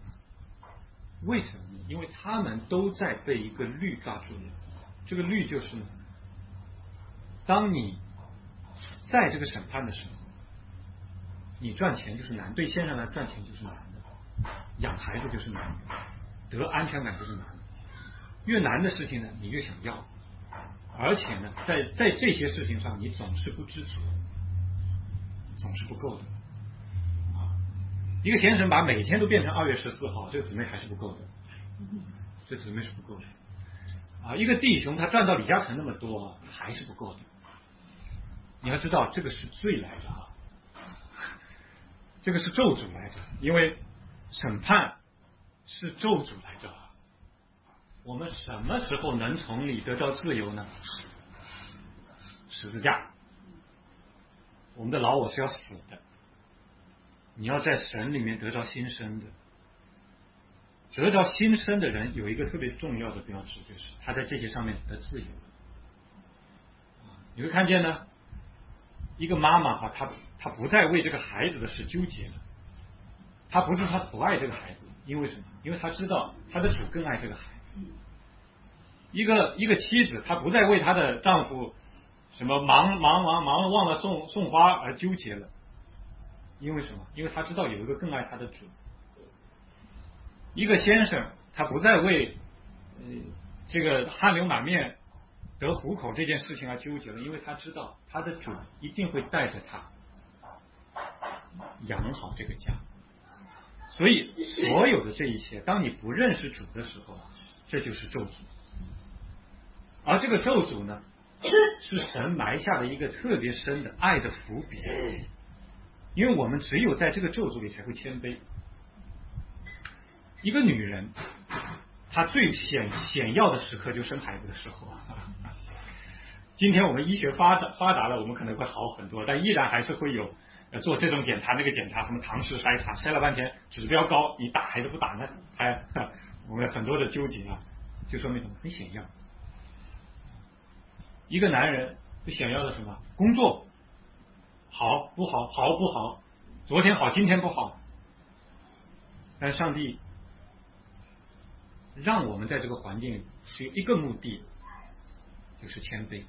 为什么呢？因为他们都在被一个律抓住了。这个律就是呢，当你在这个审判的时候，你赚钱就是难，对先生来赚钱就是难的，养孩子就是难的，得安全感就是难的。越难的事情呢，你越想要，而且呢，在在这些事情上，你总是不知足，总是不够的。啊，一个先生把每天都变成二月十四号，这个姊妹还是不够的，这姊妹是不够的。啊，一个弟兄他赚到李嘉诚那么多，还是不够的。你要知道，这个是罪来着啊，这个是咒诅来着，因为审判是咒诅来着。我们什么时候能从里得到自由呢？十字架。我们的老我是要死的，你要在神里面得到新生的。得到新生的人有一个特别重要的标志，就是他在这些上面得自由。你会看见呢，一个妈妈哈，她她不再为这个孩子的事纠结了。她不是她不爱这个孩子，因为什么？因为她知道她的主更爱这个孩子。一个一个妻子，她不再为她的丈夫什么忙忙忙忙了忘了送送花而纠结了，因为什么？因为她知道有一个更爱她的主。一个先生，他不再为呃这个汗流满面得糊口这件事情而纠结了，因为他知道他的主一定会带着他养好这个家。所以所有的这一切，当你不认识主的时候，这就是咒诅。而这个咒诅呢，是神埋下的一个特别深的爱的伏笔，因为我们只有在这个咒诅里才会谦卑。一个女人，她最显显要的时刻就生孩子的时候。今天我们医学发展发达了，我们可能会好很多，但依然还是会有做这种检查那个检查，什么唐氏筛查，筛了半天指标高，你打还是不打呢？还我们很多的纠结啊，就说明什么？很显要。一个男人就显要的什么？工作好不好？好不好？昨天好，今天不好。但上帝让我们在这个环境里只有一个目的，就是谦卑。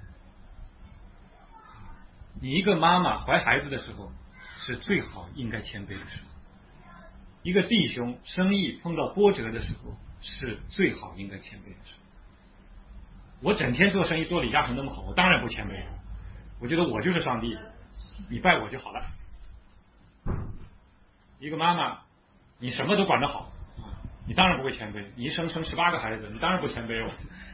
你一个妈妈怀孩子的时候是最好应该谦卑的时候，一个弟兄生意碰到波折的时候是最好应该谦卑的时候。我整天做生意做李嘉诚那么好，我当然不谦卑了，我觉得我就是上帝，你拜我就好了。一个妈妈你什么都管得好，你当然不会谦卑，你一生生十八个孩子，你当然不谦卑了。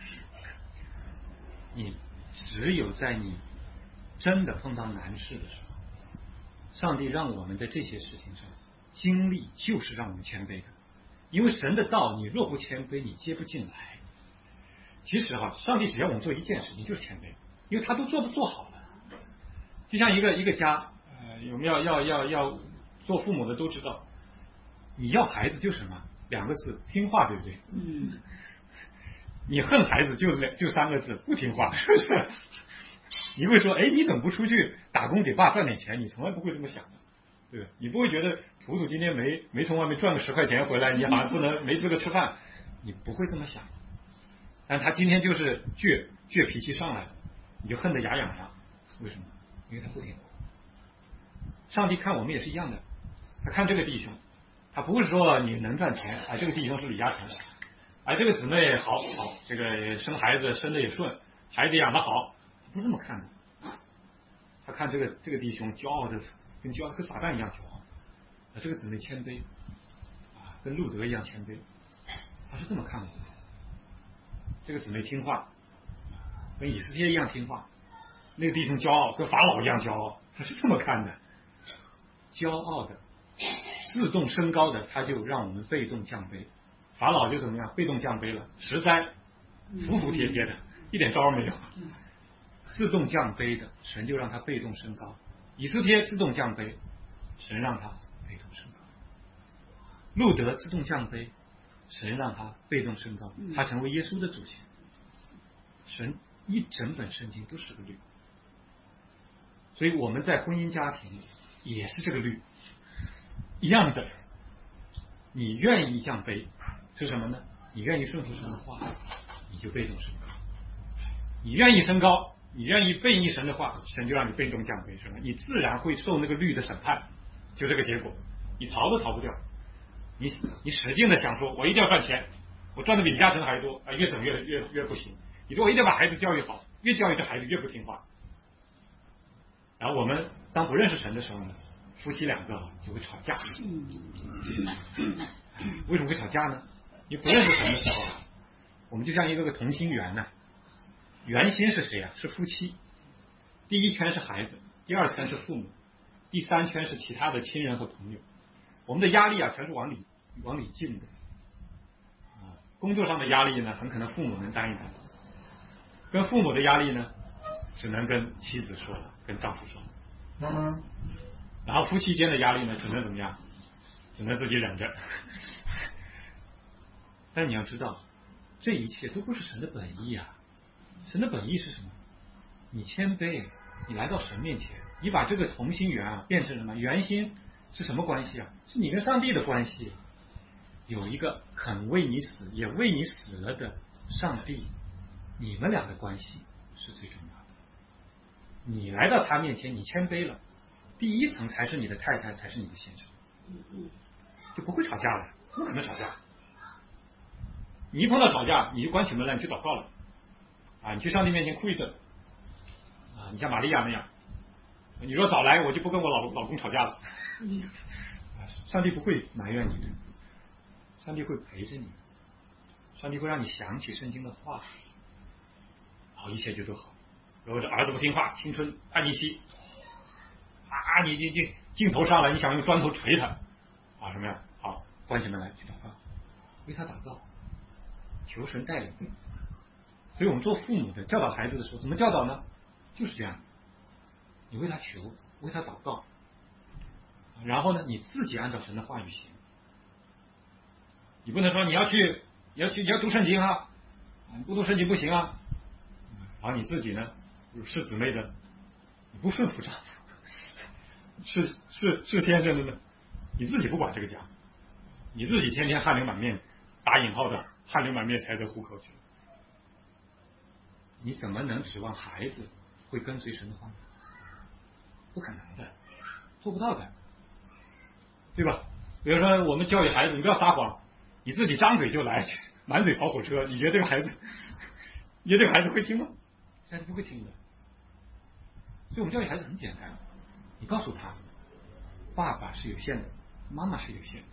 你只有在你真的碰到难事的时候，上帝让我们在这些事情上经历，就是让我们谦卑的。因为神的道，你若不谦卑，你接不进来。其实哈，上帝只要我们做一件事情，就是谦卑，因为他都做不做好了。就像一个一个家，呃，我们要要要要做父母的都知道，你要孩子就是什么？两个字，听话，对不对？ 嗯。 你恨孩子就就三个字，不听话，是不是？你会说，哎，你怎么不出去打工给爸赚点钱？你从来不会这么想的，对吧？你不会觉得图图今天没没从外面赚个十块钱回来，你好像不能没资格吃饭，你不会这么想。但他今天就是倔倔脾气上来了，你就恨得牙痒痒。为什么？因为他不听话。上帝看我们也是一样的，他看这个弟兄，他不是说你能赚钱，啊，这个弟兄是李嘉诚，啊，这个姊妹好好，这个生孩子生的也顺，孩子养得好，不是这么看的。他看这个这个弟兄骄傲的跟骄傲跟撒旦一样骄傲，啊，这个姊妹谦卑，啊，跟路德一样谦卑，他是这么看的。这个姊妹听话，跟以斯帖一样听话，那个弟兄骄傲，跟法老一样骄傲，他是这么看的。骄傲的自动升高的，他就让我们被动降卑。法老就怎么样？被动降卑了，实在服服帖帖的，一点招没有。自动降卑的，神就让他被动升高。以斯帖自动降卑，神让他被动升高。路德自动降卑，神让他被动升高，他成为耶稣的祖先。神一整本圣经都是这个律，所以我们在婚姻家庭也是这个律一样的。你愿意降卑， 是什么呢？你愿意顺服神的话，你就被动升高；你愿意升高，你愿意背逆神的话，神就让你被动降卑，是吧？你自然会受那个律的审判，就这个结果，你逃都逃不掉。你你使劲的想说，我一定要赚钱，我赚的比李嘉诚还多啊，越整越越越不行。你说我一定要把孩子教育好，越教育这孩子越不听话。然后我们当不认识神的时候呢，夫妻两个就会吵架。为什么会吵架呢？你不认识神的时候，我们就像一个个同心圆呢、啊。圆心是谁啊？是夫妻。第一圈是孩子，第二圈是父母，第三圈是其他的亲人和朋友。我们的压力啊，全是往里往里进的。啊，工作上的压力呢，很可能父母能担一担。跟父母的压力呢，只能跟妻子说了，跟丈夫说。嗯。然后夫妻间的压力呢，只能怎么样？只能自己忍着。但你要知道，这一切都不是神的本意啊！神的本意是什么？你谦卑，你来到神面前，你把这个同心圆啊变成什么？圆心是什么关系啊？是你跟上帝的关系。有一个肯为你死，也为你死了的上帝，你们俩的关系是最重要的。你来到他面前，你谦卑了，第一层才是你的太太，才是你的先生，就不会吵架了，不可能吵架。你一碰到吵架，你就关起门来，你去祷告了，啊，你去上帝面前哭一顿，啊，你像玛利亚那样，你说早来，我就不跟我老老公吵架了，上帝不会埋怨你的，上帝会陪着你，上帝会让你想起圣经的话，好，一切就都好。如果是儿子不听话，青春叛逆期，啊，你你你镜头上来，你想用砖头锤他，啊，什么呀？好，关起门来去祷告，为他祷告。求神带领，所以我们做父母的教导孩子的时候，怎么教导呢？就是这样，你为他求，为他祷告，然后呢，你自己按照神的话语行。你不能说你要去，你要去，你要读圣经啊，你不读圣经不行啊。然后你自己呢，是姊妹的，你不顺服丈夫，是是是先生的呢，你自己不管这个家，你自己天天汗流满面，打引号的。汗流满面才得糊口去，你怎么能指望孩子会跟随神的话呢？不可能的，做不到的，对吧？比如说我们教育孩子，你不要撒谎，你自己张嘴就来，满嘴跑火车，你觉得这个孩子，你觉得这个孩子会听吗？孩子不会听的。所以我们教育孩子很简单，你告诉他，爸爸是有限的，妈妈是有限的。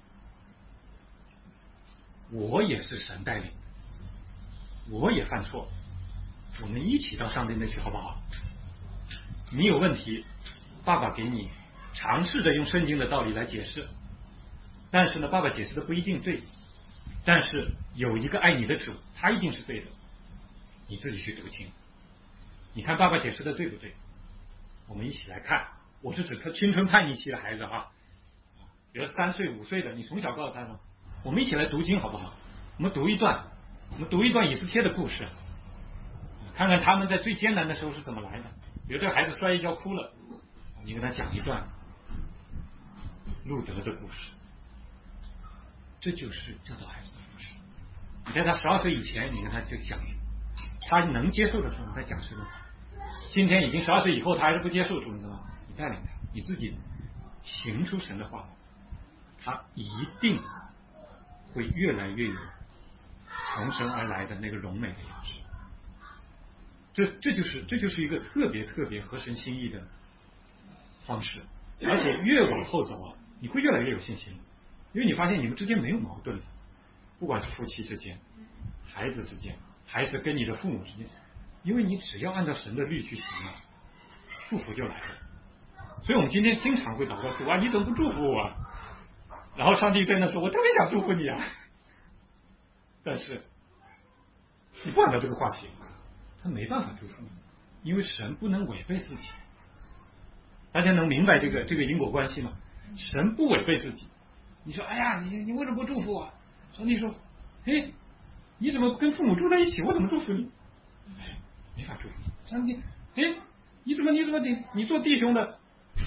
我也是神带领的，我也犯错，我们一起到上帝那去好不好？你有问题，爸爸给你尝试着用圣经的道理来解释，但是呢，爸爸解释的不一定对，但是有一个爱你的主，他一定是对的，你自己去读经，你看爸爸解释的对不对？我们一起来看，我是指青春叛逆期的孩子哈，比如三岁五岁的，你从小告诉他说，我们一起来读经好不好？我们读一段，我们读一段以斯帖的故事，看看他们在最艰难的时候是怎么来的。比如这个孩子摔一跤哭了，你跟他讲一段路德的故事，这就是教导孩子的故事。你在他十二岁以前，你跟他就讲，他能接受的时候，你再讲什么？今天已经十二岁以后，他还是不接受的时候，你知道吗？你带领他，你自己行出神的话，他一定会越来越有从神而来的那个荣美的样式。这这就是这就是一个特别特别合神心意的方式，而且越往后走啊，你会越来越有信心，因为你发现你们之间没有矛盾了，不管是夫妻之间、孩子之间，还是跟你的父母之间，因为你只要按照神的律去行啊，祝福就来了。所以我们今天经常会祷告主啊，你怎么不祝福我啊？然后上帝在那说，我特别想祝福你啊，但是你不按照这个话行，他没办法祝福你，因为神不能违背自己。大家能明白这个这个因果关系吗？神不违背自己。你说，哎呀，你你为什么不祝福我？上帝说，哎，你怎么跟父母住在一起？我怎么祝福你？哎，没法祝福你。上帝，哎，你怎么你怎么得你做弟兄的，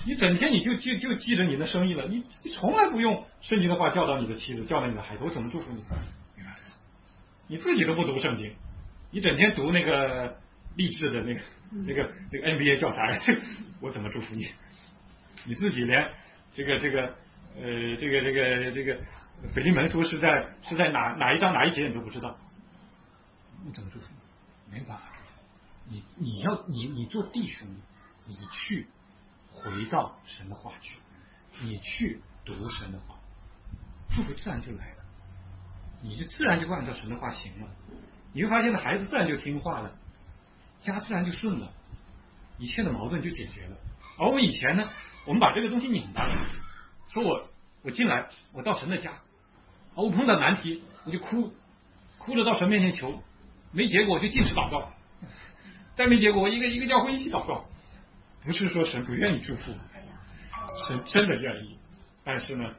你整天你就就就记着你的生意了，你你从来不用圣经的话教导你的妻子，教导你的孩子，我怎么祝福你？你自己都不读圣经，你整天读那个励志的那个那个那个 N B A 教材，我怎么祝福你？你自己连这个这个呃这个这个这个腓利门书是在是在哪哪一章哪一节你都不知道，你怎么祝福你？没有办法。你你要你你做弟兄，你去回到神的话去，你去读神的话，祝福自然就来了，你就自然就会按照神的话行了，你会发现呢，孩子自然就听话了，家自然就顺了，一切的矛盾就解决了。而我们以前呢，我们把这个东西拧巴了，说我我进来，我到神的家，我碰到难题我就哭，哭着到神面前求，没结果我就禁食祷告。再没结果，一个一个教会一起祷告，不是说神不愿意祝福，神真的愿意，但是呢，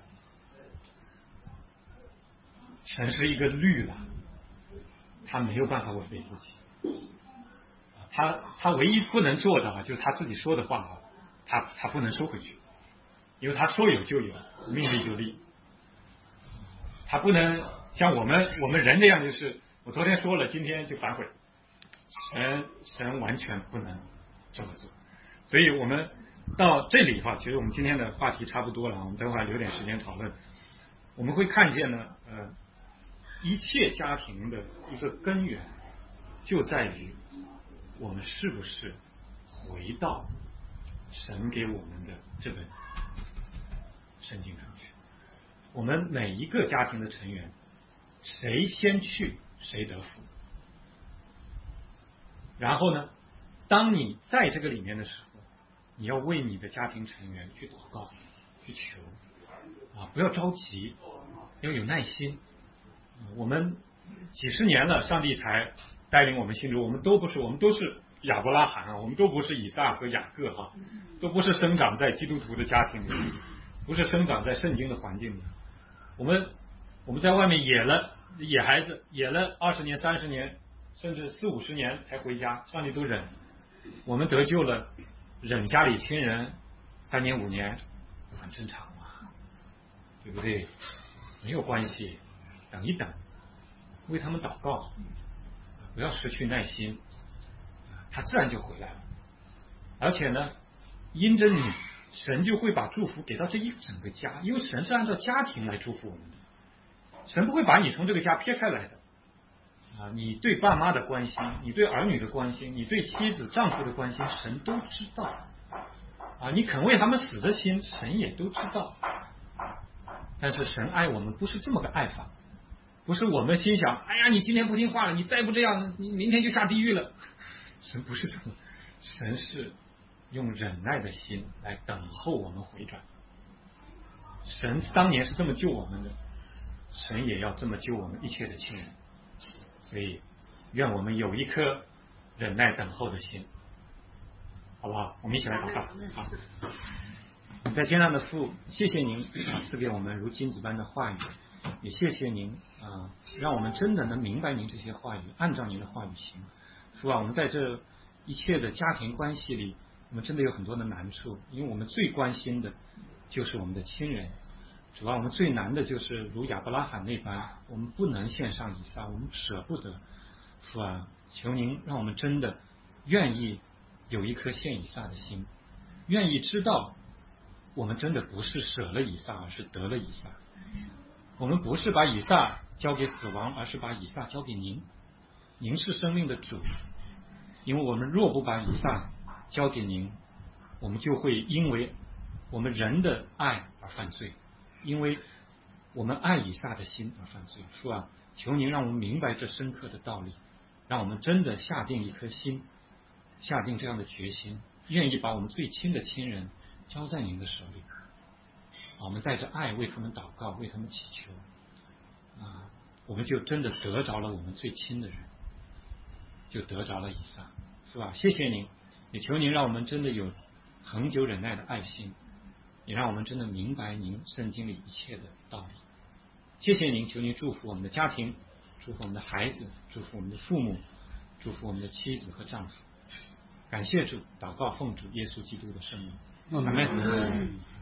神是一个律了，他没有办法违背自己，他他唯一不能做的啊，就是他自己说的话啊，他他不能收回去，因为他说有就有，命立就立，他不能像我们我们人这样，就是我昨天说了，今天就反悔。神神完全不能这么做，所以我们到这里的话，其实我们今天的话题差不多了，我们等会儿留点时间讨论。我们会看见呢，呃，一切家庭的一个根源就在于我们是不是回到神给我们的这本圣经上去。我们每一个家庭的成员，谁先去谁得福。然后呢，当你在这个里面的时候，你要为你的家庭成员去祷告，去求啊，不要着急，要有耐心。我们几十年了，上帝才带领我们信主，我们都不是，我们都是亚伯拉罕啊，我们都不是以撒和雅各哈，都不是生长在基督徒的家庭里，不是生长在圣经的环境里。我们我们在外面野了野孩子，野了二十年、三十年。甚至四五十年才回家，上帝都忍。我们得救了，忍家里亲人三年五年，很正常嘛，对不对？没有关系，等一等，为他们祷告，不要失去耐心，他自然就回来了。而且呢，因着你，神就会把祝福给到这一整个家，因为神是按照家庭来祝福我们的，神不会把你从这个家撇开来的。啊，你对爸妈的关心，你对儿女的关心，你对妻子丈夫的关心，神都知道。啊，你肯为他们死的心，神也都知道。但是神爱我们不是这么个爱法，不是我们心想，哎呀，你今天不听话了，你再不这样，你明天就下地狱了。神不是这么，神是用忍耐的心来等候我们回转。神当年是这么救我们的，神也要这么救我们一切的亲人。所以愿我们有一颗忍耐等候的心，好不好？我们一起来祷告。好，你在天上的父，谢谢您啊赐给我们如金子般的话语，也谢谢您啊让我们真的能明白您这些话语，按照您的话语行。父啊，我们在这一切的家庭关系里，我们真的有很多的难处，因为我们最关心的就是我们的亲人。主要我们最难的就是如亚伯拉罕那般，我们不能献上以撒，我们舍不得。父啊，求您让我们真的愿意有一颗献以撒的心，愿意知道我们真的不是舍了以撒，而是得了以撒。我们不是把以撒交给死亡，而是把以撒交给您。您是生命的主，因为我们若不把以撒交给您，我们就会因为我们人的爱而犯罪，因为我们爱以撒的心而犯罪。父啊，求您让我们明白这深刻的道理，让我们真的下定一颗心，下定这样的决心，愿意把我们最亲的亲人交在您的手里。我们带着爱为他们祷告，为他们祈求啊，我们就真的得着了我们最亲的人，就得着了以撒，是吧？谢谢您，也求您让我们真的有恒久忍耐的爱心，也让我们真的明白您圣经里一切的道理。谢谢您，求您祝福我们的家庭，祝福我们的孩子，祝福我们的父母，祝福我们的妻子和丈夫。感谢主，祷告奉主耶稣基督的圣名。 阿门。